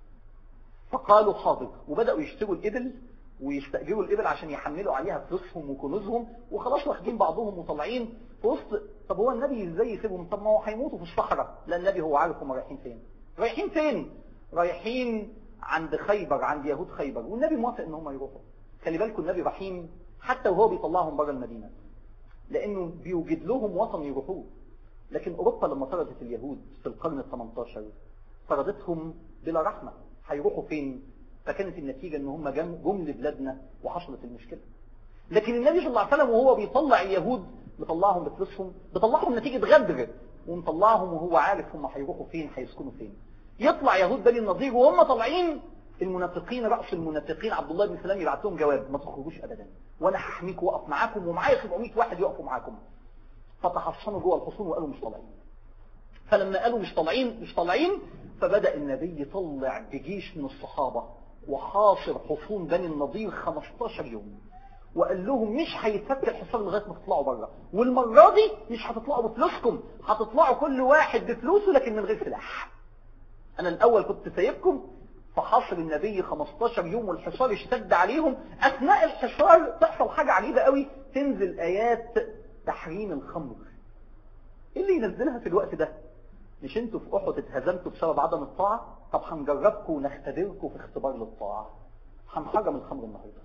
فقالوا حاضر، وبدأوا يشتروا الإبل ويستأجروا الإبل عشان يحملوا عليها فلوسهم وكنوزهم، وخلاص واخدين بعضهم وطالعين في وسط. طب هو النبي ازاي يسيبهم؟ طب ما هو هيموتوا في الصحراء. لا، النبي هو عارف هم رايحين فين. رايحين فين؟ رايحين عند خيبر، عند يهود خيبر، والنبي موافق ان هم يروحوا. خلي بالكم النبي رحيم حتى وهو بيطلعهم بره المدينة، لانه بيوجد لهم وطن يروحوه. لكن اوروبا لما طردت اليهود في القرن ال18 طردتهم بلا رحمة، هيروحوا فين؟ فكانت النتيجة ان هم جم لبلادنا وحصلت المشكلة. لكن النبي صلى الله عليه وسلم وهو بيطلع اليهود بيطلعهم بفلوسهم، بيطلعهم نتيجة غدر، ومطلعهم وهو عارف هم هيروحوا فين، هيسكنوا فين. يطلع يهود بني النضير وهم طالعين، المنافقين رأس المنافقين عبد الله بن سلام يبعت لهم جواب ما تخرجوش ابدا، وانا هحميكم واقف معاكم، ومعايا 700 واحد يقفوا معاكم. فتحصنوا جوه الحصون وقالوا مش طالعين. فلما قالوا مش طالعين فبدأ النبي يطلع بجيش من الصحابة وحاصر حصون بني النضير 15 يوم، وقال لهم مش هيتفك الحصار لغاية ما تطلعوا بره، والمرة دي مش هتطلعوا بفلوسكم، هتطلعوا كل واحد بفلوسه لكن من غير سلاح. انا الاول كنت سايبكم. فحاصر النبي 15 يوم والحصار اشتد عليهم. اثناء الحصار تحصل حاجة عجيبة قوي، تنزل ايات تحريم الخمر. ايه اللي ينزلها في الوقت ده؟ مش انتوا في احد اتهزمتوا بسبب عدم الطاعة؟ طب هنجربكم ونختبركم في اختبار للطاعة، هنحرم الخمر النهارده.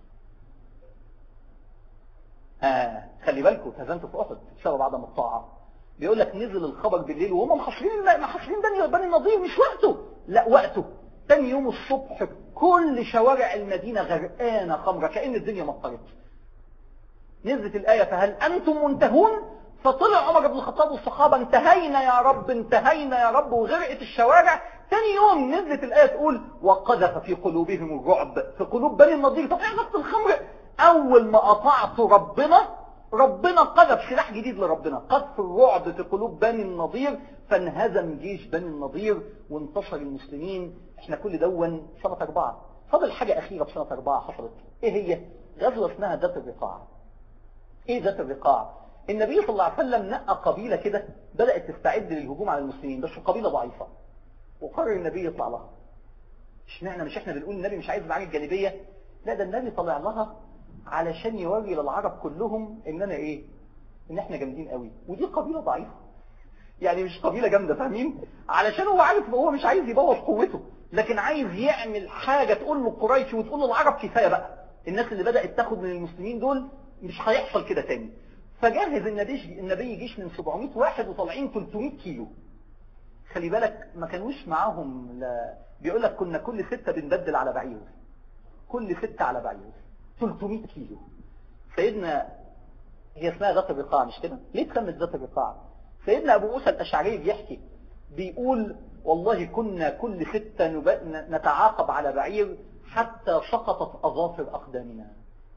خلي بالكم اتهزمتوا في احد بسبب عدم الطاعة. بيقول لك نزل الخبر بالليل وهم محاصرين بني النضير، مش وقته. لا وقته، تاني يوم الصبح كل شوارع المدينة غرقانة خمرة كأن الدنيا مطرت. نزلت الآية فهل أنتم منتهون؟ فطلع عمر بن الخطاب والصحابة انتهينا يا رب انتهينا يا رب، وغرقت الشوارع. تاني يوم نزلت الآية تقول وقذف في قلوبهم الرعب، في قلوب بني النضير. طب ايه علاقة الخمر؟ أول ما أطعت ربنا قذف سلاح جديد لربنا، قذف الرعب في قلوب بني النضير، فانهزم جيش بني النضير وانتصر المسلمين. احنا كل دون سنة 4. فضل حاجة أخيرة في سنة 4 حصلت، ايه هي؟ غزوة اسمها ذات الرقاع. ايه ذات الرقاع؟ النبي صلى الله عليه وسلم نقى قبيلة كده بدأت تستعد للهجوم على المسلمين، بس قبيلة ضعيفة، وقرر النبي يطلع لها. اشمعنى؟ مش احنا بنقول النبي مش عايز معارك جانبية؟ لا، ده النبي طلع لها علشان يوري للعرب كلهم ان انا ايه، ان احنا جامدين قوي، ودي قبيلة ضعيفة. يعني مش قبيلة جامدة، فاهمين؟ علشان هو عارف هو مش عايز يبوظ قوته، لكن عايز يعمل حاجة تقول له قريش وتقول له العرب كفاية بقى، الناس اللي بدأت تاخد من المسلمين دول مش هيحصل كده تاني. فجهز النبي جيش من 700 واحد وطالعين 300 كيلو. خلي بالك ما كانوش معاهم، بيقول لك كنا كل 6 بنبدل على بعير، كل 6 على بعير، 300 كيلو. سيدنا، هي اسمها ذات الرقاع مش كده؟ ليه اتسمت ذات الرقاع؟ سيدنا أبو موسى الأشعري بيحكي بيقول والله كنا كل 6 نتعاقب على بعير حتى سقطت أظافر أقدامنا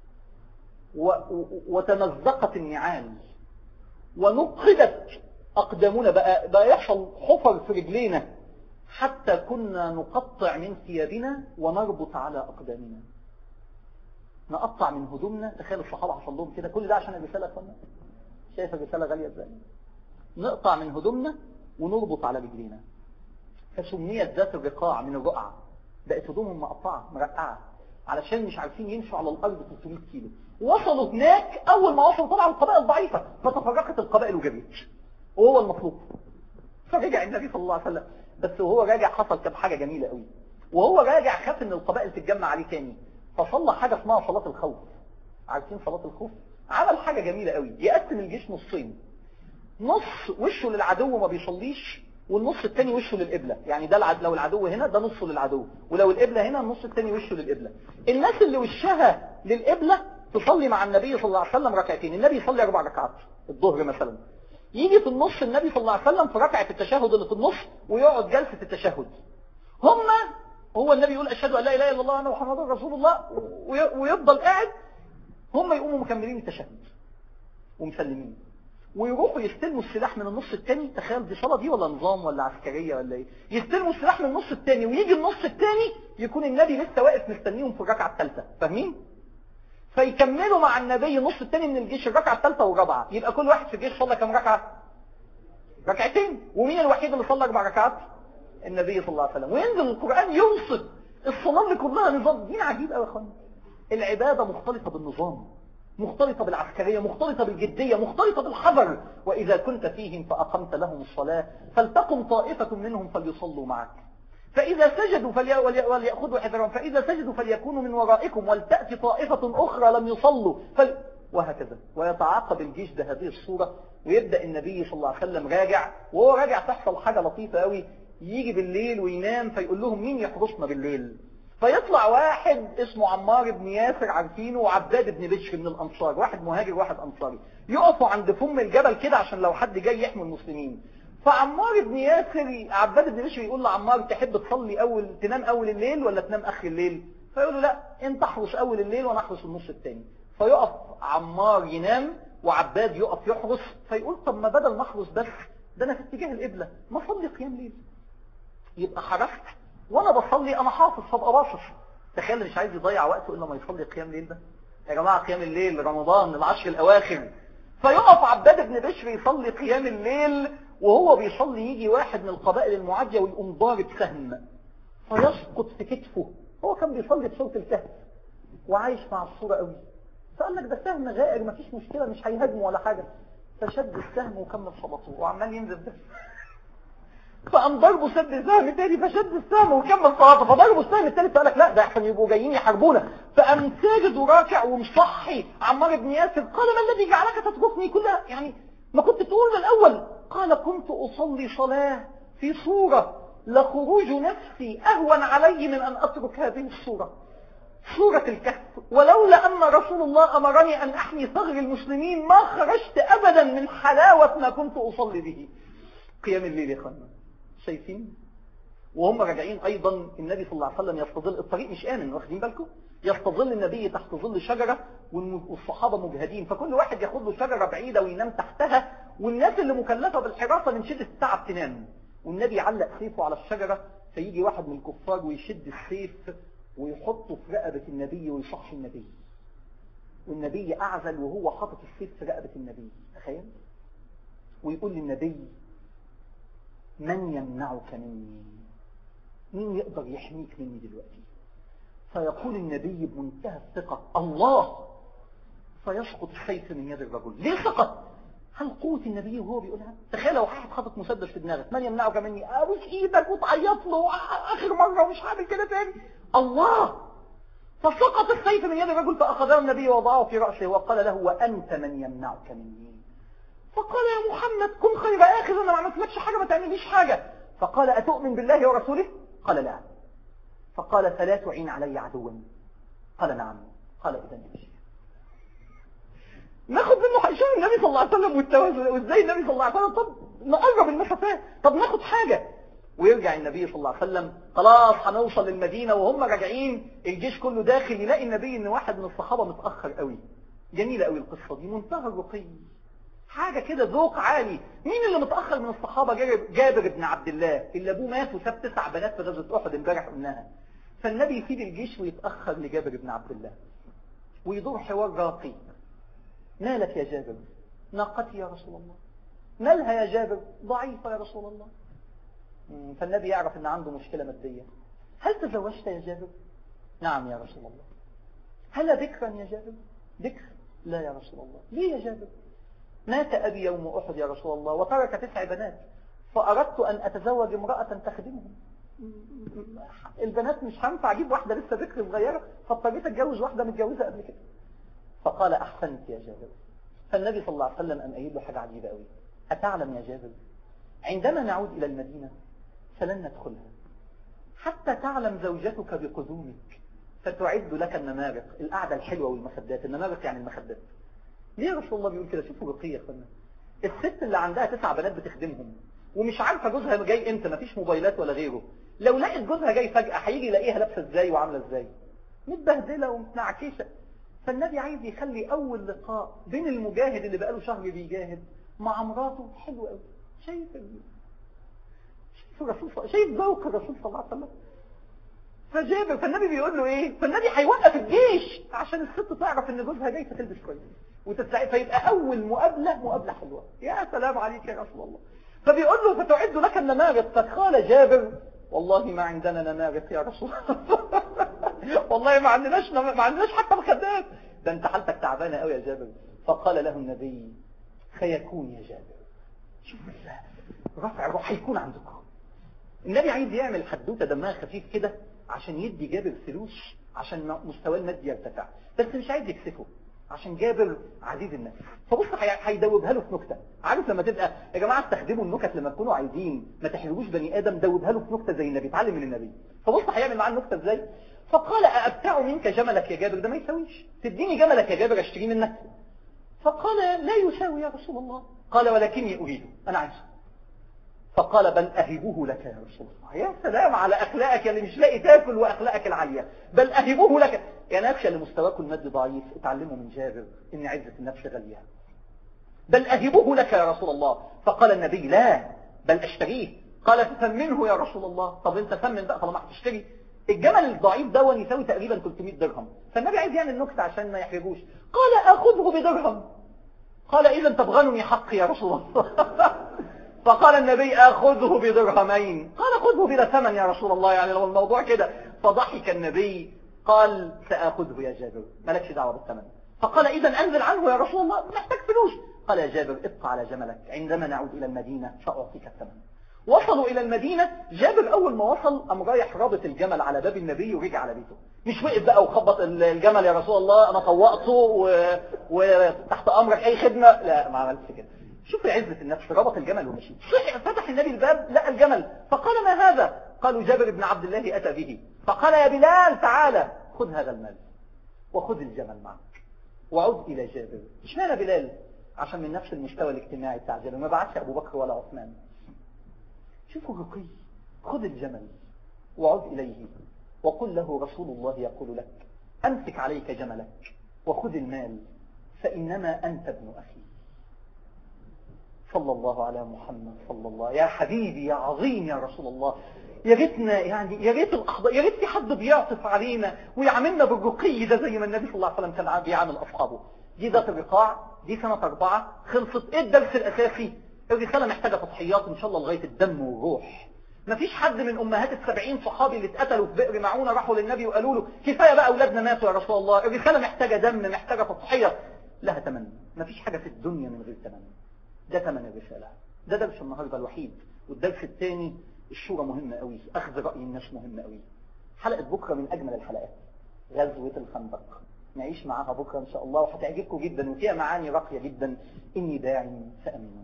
وتمزقت النعال ونقدت أقدامنا، بقى يحصل حفر في رجلينا، حتى كنا نقطع من ثيابنا ونربط على أقدامنا، نقطع من هدومنا. تخيل الصحابة حصل لهم كده، كل ده عشان الرسالة. كنا شايف الرسالة غالية ازاي؟ نقطع من هدومنا ونربط على رجلينا، فسميت ذات الرقاع من الرقعة، بقت هدومهم مقطعة مرقعة علشان مش عارفين يمشوا على الأرض 300 كيلو. وصلوا هناك، أول ما وصلوا طلعوا القبائل ضعيفة فتفرقت القبائل وجريت، وهو المطلوب. فرجع النبي صلى الله عليه وسلم، بس وهو راجع حصل كم حاجة جميلة قوي. وهو راجع خاف ان القبائل تتجمع عليه تاني، فصلى حاجة اسمها صلاة الخوف. عارفين صلاة الخوف؟ عمل حاجة جميلة قوي، يقسم الجيش نصين، نص وشه للعدو ما بيصليش، والنص التاني وشه للقبلة. يعني ده لو العدو هنا ده نصه للعدو، ولو القبلة هنا النص التاني وشه للقبلة. الناس اللي وشها للقبلة تصلي مع النبي صلى الله عليه وسلم ركعتين، النبي يصلي 4 ركعات الظهر مثلا، يجي في النص النبي صلى الله عليه وسلم في ركعة التشهد اللي في النص ويقعد جلسة التشهد. هو النبي يقول أشهد أن لا إله إلا الله وأن محمد رسول الله ويفضل قاعد، هم يقوموا مكملين التشهد ومسلمين، ويروحوا يستلموا السلاح من النص الثاني. تخيل دي صلاة دي ولا نظام ولا عسكرية ولا ايه؟ يستلموا السلاح من النص الثاني ويجي النص الثاني يكون النبي لسه واقف مستنيهم في الركعة الثالثة، فاهمين؟ فيكملوا مع النبي النص الثاني من الجيش الركعة الثالثة والرابعة، يبقى كل واحد في الجيش صلى كم ركعة؟ ركعتين. ومين الوحيد اللي صلى 4 ركعات؟ النبي صلى الله عليه وسلم. وينزل القرآن يوصف الصلاة اللي كلها نظام. دين عجيب قوي يا اخوان، العبادة مختلطة بالنظام، مختلطة بالعسكرية، مختلطة بالجدية، مختلطة بالحذر. وإذا كنت فيهم فأقمت لهم الصلاة فلتقم طائفة منهم فليصلوا معك، فإذا سجدوا وليأخذوا حذرهم، فإذا سجدوا فليكونوا من ورائكم ولتأتي طائفة أخرى لم يصلوا وهكذا. ويتعاقب الجيش بهذه الصورة. ويبدأ النبي صلى الله عليه وسلم راجع، وهو راجع تحصل حاجة لطيفة قوي، يجي بالليل وينام، فيقول لهم مين يحرسنا بالليل؟ فيطلع واحد اسمه عمار بن ياسر، عارفينه، وعباد بن بشر من الأنصار، واحد مهاجر واحد أنصاري، يقفوا عند فم الجبل كده عشان لو حد جاي يحمي المسلمين. فعمار بن ياسر، عباد بن بشر يقول لعمار تحب تنام أول الليل ولا تنام آخر الليل؟ فيقول له لا، انت احرس أول الليل وانا احرس النص الثاني. فيقف عمار ينام وعباد يقف يحرس. فيقول طب ما بدل ما احرس بس، ده انا في اتجاه القبلة ما اصلي قيام ليل، يبقى حرست وانا بصلي انا حافظ فابقى باصص. تخيل مش عايز يضيع وقته الا ما يصلي قيام ليل. ده يا جماعه قيام الليل رمضان العشر الاواخر. فيقف عباد بن بشر يصلي قيام الليل، وهو بيصلي يجي واحد من القبائل المعاديه ويقوم ضارب سهم فيسقط في كتفه. هو كان بيصلي بصوت الكهف وعايش مع الصوره قوي، فقال لك ده سهم غائر مفيش مشكله مش هيهاجمه ولا حاجه. فشد السهم وكمل صلاته وعمال ينزل ده. فقام ضربه سد السهم تاني، فشد السهم وكمل صلاته. فضربه السهم التالت، فقال لك لا ده احسن يبقوا جايين يحاربونا. فقام ساجد وراكع ومصحي عمار بن ياسر. قال ما الذي جعلك تتركني كلها؟ يعني ما كنت تقول من الاول؟ قال كنت اصلي صلاه في صوره لخروج نفسي اهون علي من ان اترك هذه الصوره، سورة الكهف. ولولا أن رسول الله أمرني أن أحمي ثغر المسلمين ما خرجت أبدا من حلاوة ما كنت أصلي به. قيام الليل يا أخوانا، شايفين؟ وهم راجعين أيضا النبي صلى الله عليه وسلم يستظل، الطريق مش آمن، واخدين بالكم؟ يستظل النبي تحت ظل شجرة والصحابة مجهدين، فكل واحد ياخد له شجرة بعيدة وينام تحتها، والناس اللي مكلفة بالحراسة من شدة التعب تنام. والنبي يعلق سيفه على الشجرة، فيجي واحد من الكفار ويشد السيف ويحطه في رقبة النبي ويصحي النبي، والنبي أعزل وهو حاطط السيف في رقبة النبي. تخيل. ويقول للنبي من يمنعك مني؟ مين يقدر يحميك مني دلوقتي؟ فيقول النبي بمنتهى الثقة الله. فيسقط السيف من يد الرجل. ليه سقط؟ هل قوة النبي وهو بيقولها؟ تخيل لو واحد حاطط مسدس في دماغك، من يمنعك مني؟ ابوس ايدك وتعيط له اخر مرة ومش هعمل كده تاني. الله! فسقط السيف من يد الرجل فاخذه النبي ووضعه في رأسه وقال له: وانت من يمنعك مني؟ فقال: يا محمد كن خير اخذ، انا ما عملتلكش حاجة، ما تعمليش حاجة. فقال: اتؤمن بالله ورسوله؟ قال: لا. فقال: فلا تعين علي عدوا؟ قال: نعم. قال: اذا امشي. ناخد منه عشان النبي صلى الله عليه وسلم والتوازن، وازاي النبي صلى الله عليه وسلم. طب نقرب المسافات، طب ناخد حاجة. ويرجع النبي صلى الله عليه وسلم، خلاص هنوصل للمدينة وهم راجعين، الجيش كله داخل، يلاقي النبي ان واحد من الصحابة متأخر قوي. جميلة قوي القصة دي، منتهى الرقي، حاجة كده ذوق عالي. مين اللي متأخر من الصحابة؟ جابر بن عبد الله اللي ابوه مات وساب 9 بنات في غزوة احد امبارح قلناها. فالنبي يسيب الجيش ويتأخر لجابر بن عبد الله ويدور حوار راقي. مالك يا جابر؟ ناقتي يا رسول الله. مالها يا جابر؟ ضعيفة يا رسول الله. فالنبي يعرف ان عنده مشكلة مادية. هل تزوجت يا جابر؟ نعم يا رسول الله. هل بكرا يا جابر؟ بكر؟ لا يا رسول الله. ليه يا جابر؟ مات أبي يوم أحد يا رسول الله وترك 9 بنات، فأردت أن أتزوج امرأة تخدمهم. البنات مش هينفع أجيب واحدة لسه بكر صغيرة، فاضطريت أتجوز واحدة متجوزة قبل كده. فقال: أحسنت يا جابر. فالنبي صلى الله عليه وسلم أن قايل له حاجة عجيبة قوي: أتعلم يا جابر عندما نعود إلى المدينة فلن ندخلها حتى تعلم زوجتك بقدومك فتعد لك النمارق، القعدة الحلوة والمخدات. النمارق يعني المخدات. ليه رسول الله بيقول كده؟ شوفوا رقية يا اخوانا. الست اللي عندها 9 بنات بتخدمهم ومش عارفة جوزها جاي امتى، مفيش موبايلات ولا غيره، لو لقيت جوزها جاي فجأة هيجي يلاقيها لابسة ازاي وعاملة ازاي؟ متبهدلة ومتنعكشة. فالنبي عايز يخلي اول لقاء بين المجاهد اللي بقاله شهر بيجاهد مع مراته حلو قوي. شايف الرسول، شايف ذوق الرسول صلى الله عليه وسلم. فجابر، فالنبي بيقول له ايه؟ فالنبي هيوقف الجيش عشان الست تعرف ان جوزها جاي فتلبس كويس وتتسعد، فيبقى اول مقابله حلوه. يا سلام عليك يا رسول الله. فبيقول له: فتعد لك النمارق. فقال جابر: والله ما عندنا نمارق يا رسول الله. والله ما عندناش حتى مخدات. ده انت حالتك تعبانه قوي يا جابر. فقال له النبي: فيكون يا جابر. شوف رفع الروح هيكون عندكم. النبي عايز يعمل حدوته دمها خفيف كده عشان يدي جابر فلوس عشان مستواه المادي يرتفع، بس مش عايز يكسفه عشان جابر عزيز النفس. فبص هيدوبها له في نكته. عارف لما تبقى يا جماعه استخدموا النكت لما تكونوا عايزين ما تحرجوش بني ادم، دوبها له في نكته زي النبي، اتعلم من النبي. فبص هيعمل معاه النكته ازاي. فقال: أأبتع منك جملك يا جابر؟ ده ما يساويش، تديني جملك يا جابر اشتري منك؟ فقال: لا يساوي يا رسول الله. قال: ولكني اريده، انا عايزه. فقال: بل أهبه لك يا رسول الله. يا سلام على أخلاقك اللي مش لاقي تاكل وأخلاقك العالية. بل أهبه لك. يا ناس اللي مستواكم المادي ضعيف، اتعلموا من جابر إن عزة النفس غالية. بل أهبه لك يا رسول الله. فقال النبي: لا بل أشتريه. قال: فثمنه يا رسول الله. طب انت ثمن بقى طالما هتشتري. الجمل الضعيف ده يساوي تقريبا 300 درهم. فالنبي عايز يعمل نكته عشان ما يحرجوش. قال: أخذه بدرهم. قال: إذا تبغنني حقي يا رسول الله. فقال النبي: أخذه بدرهمين. قال: خذه بلا ثمن يا رسول الله، يعني لو الموضوع كده. فضحك النبي قال: سأخذه يا جابر، مالكش دعوة بالثمن. فقال: إذا أنزل عنه يا رسول الله، محتاج فلوس. قال: يا جابر ابقى على جملك، عندما نعود إلى المدينة سأعطيك الثمن. وصلوا إلى المدينة. جابر أول ما وصل قام رايح رابط الجمل على باب النبي ورجع على بيته. مش وقف بقى وخبط الجمل: يا رسول الله أنا طوقته وتحت أمرك أي خدمة. لا، ما عملتش كده. شوف عزة النفس، ربط الجمل ومشي. فتح النبي الباب لقى الجمل. فقال: ما هذا؟ قالوا: جابر بن عبد الله أتى به. فقال: يا بلال تعالى خذ هذا المال وخذ الجمل معك وعد إلى جابر. اشمعنى بلال؟ عشان من نفس المستوى الاجتماعي بتاع جابر، ما بعتش أبو بكر ولا عثمان. شوفوا الرقي. خذ الجمل وعد إليه وقل له: رسول الله يقول لك أمسك عليك جملك وخذ المال فإنما أنت ابن أخي. صلى الله على محمد صلى الله. يا حبيبي يا عظيم يا رسول الله. يا ريتنا يعني يا ريت في حد بيعطف علينا ويعاملنا بالرقي ده زي ما النبي صلى الله عليه وسلم كان بيعامل أصحابه. دي ذات الرقاع، دي سنة 4 خلصت. ايه الدرس الأساسي؟ الرسالة محتاجة تضحيات إن شاء الله لغاية الدم والروح. مفيش حد من أمهات 70 صحابي اللي اتقتلوا في بئر معونة راحوا للنبي وقالوا له: كفاية بقى أولادنا ماتوا يا رسول الله. الرسالة محتاجة دم، محتاجة تضحية لها ثمن. مفيش حاجة في الدنيا من غير ثمن. ده ثمن الرسالة. ده درس النهاردة الوحيد. والدرس الثاني الشورى مهمة قوي، أخذ رأي الناس مهمة قوي. حلقة بكرة من أجمل الحلقات، غزوة الخندق، نعيش معاها بكرة إن شاء الله وهتعجبكم جدا وفيها معاني راقية جدا. إني داع فأمنوا.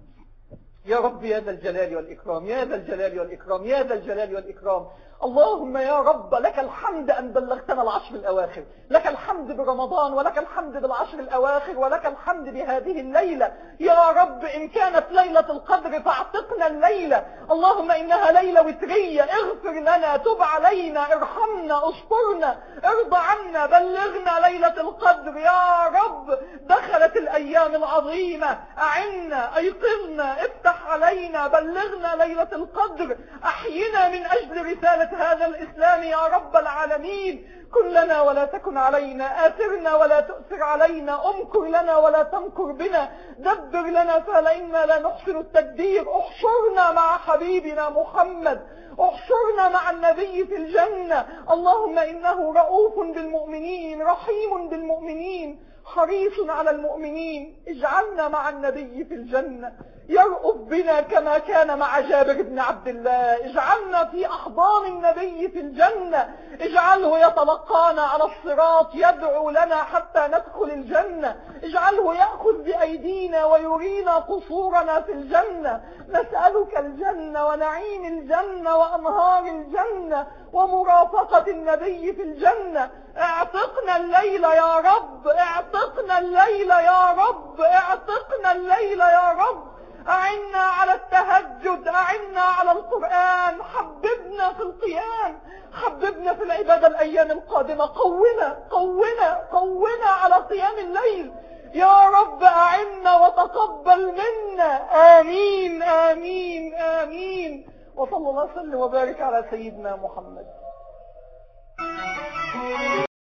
يا رب يا ذا الجلال والإكرام، يا ذا الجلال والإكرام، يا ذا الجلال والإكرام. اللهم يا رب لك الحمد أن بلغتنا العشر الأواخر، لك الحمد برمضان، ولك الحمد بالعشر الأواخر، ولك الحمد بهذه الليلة. يا رب إن كانت ليلة القدر فاعتقنا الليلة. اللهم إنها ليلة وترية، اغفر لنا، تب علينا، ارحمنا، استرنا، ارضى عنا، بلغنا ليلة القدر يا رب. دخلت الأيام العظيمة، أعنا، أيقظنا، افتح علينا، بلغنا ليلة القدر، أحينا من أجل رسالة هذا الإسلام يا رب العالمين. كن لنا ولا تكن علينا، آثرنا ولا تؤثر علينا، امكر لنا ولا تمكر بنا، دبر لنا فإنا لا نحسن التدبير. احشرنا مع حبيبنا محمد، احشرنا مع النبي في الجنة. اللهم إنه رؤوف بالمؤمنين، رحيم بالمؤمنين، حريص على المؤمنين. اجعلنا مع النبي في الجنة، يرؤف بنا كما كان مع جابر بن عبد الله. اجعلنا في أحضان النبي في الجنة، اجعله يتلقانا على الصراط، يدعو لنا حتى ندخل الجنة. اجعله يأخذ بأيدينا ويرينا قصورنا في الجنة. نسألك الجنة ونعيم الجنة وأنهار الجنة ومرافقة النبي في الجنة. اعتقنا الليل يا رب، اعتقنا الليل يا رب، اعتقنا الليل يا رب. أعنا على التهجد، أعنا على القرآن، حببنا في القيام، حببنا في العبادة الأيام القادمة. قونا قونا قونا على قيام الليل يا رب. أعنا وتقبل منا. آمين آمين آمين. وصلى الله وسلم وبارك على سيدنا محمد.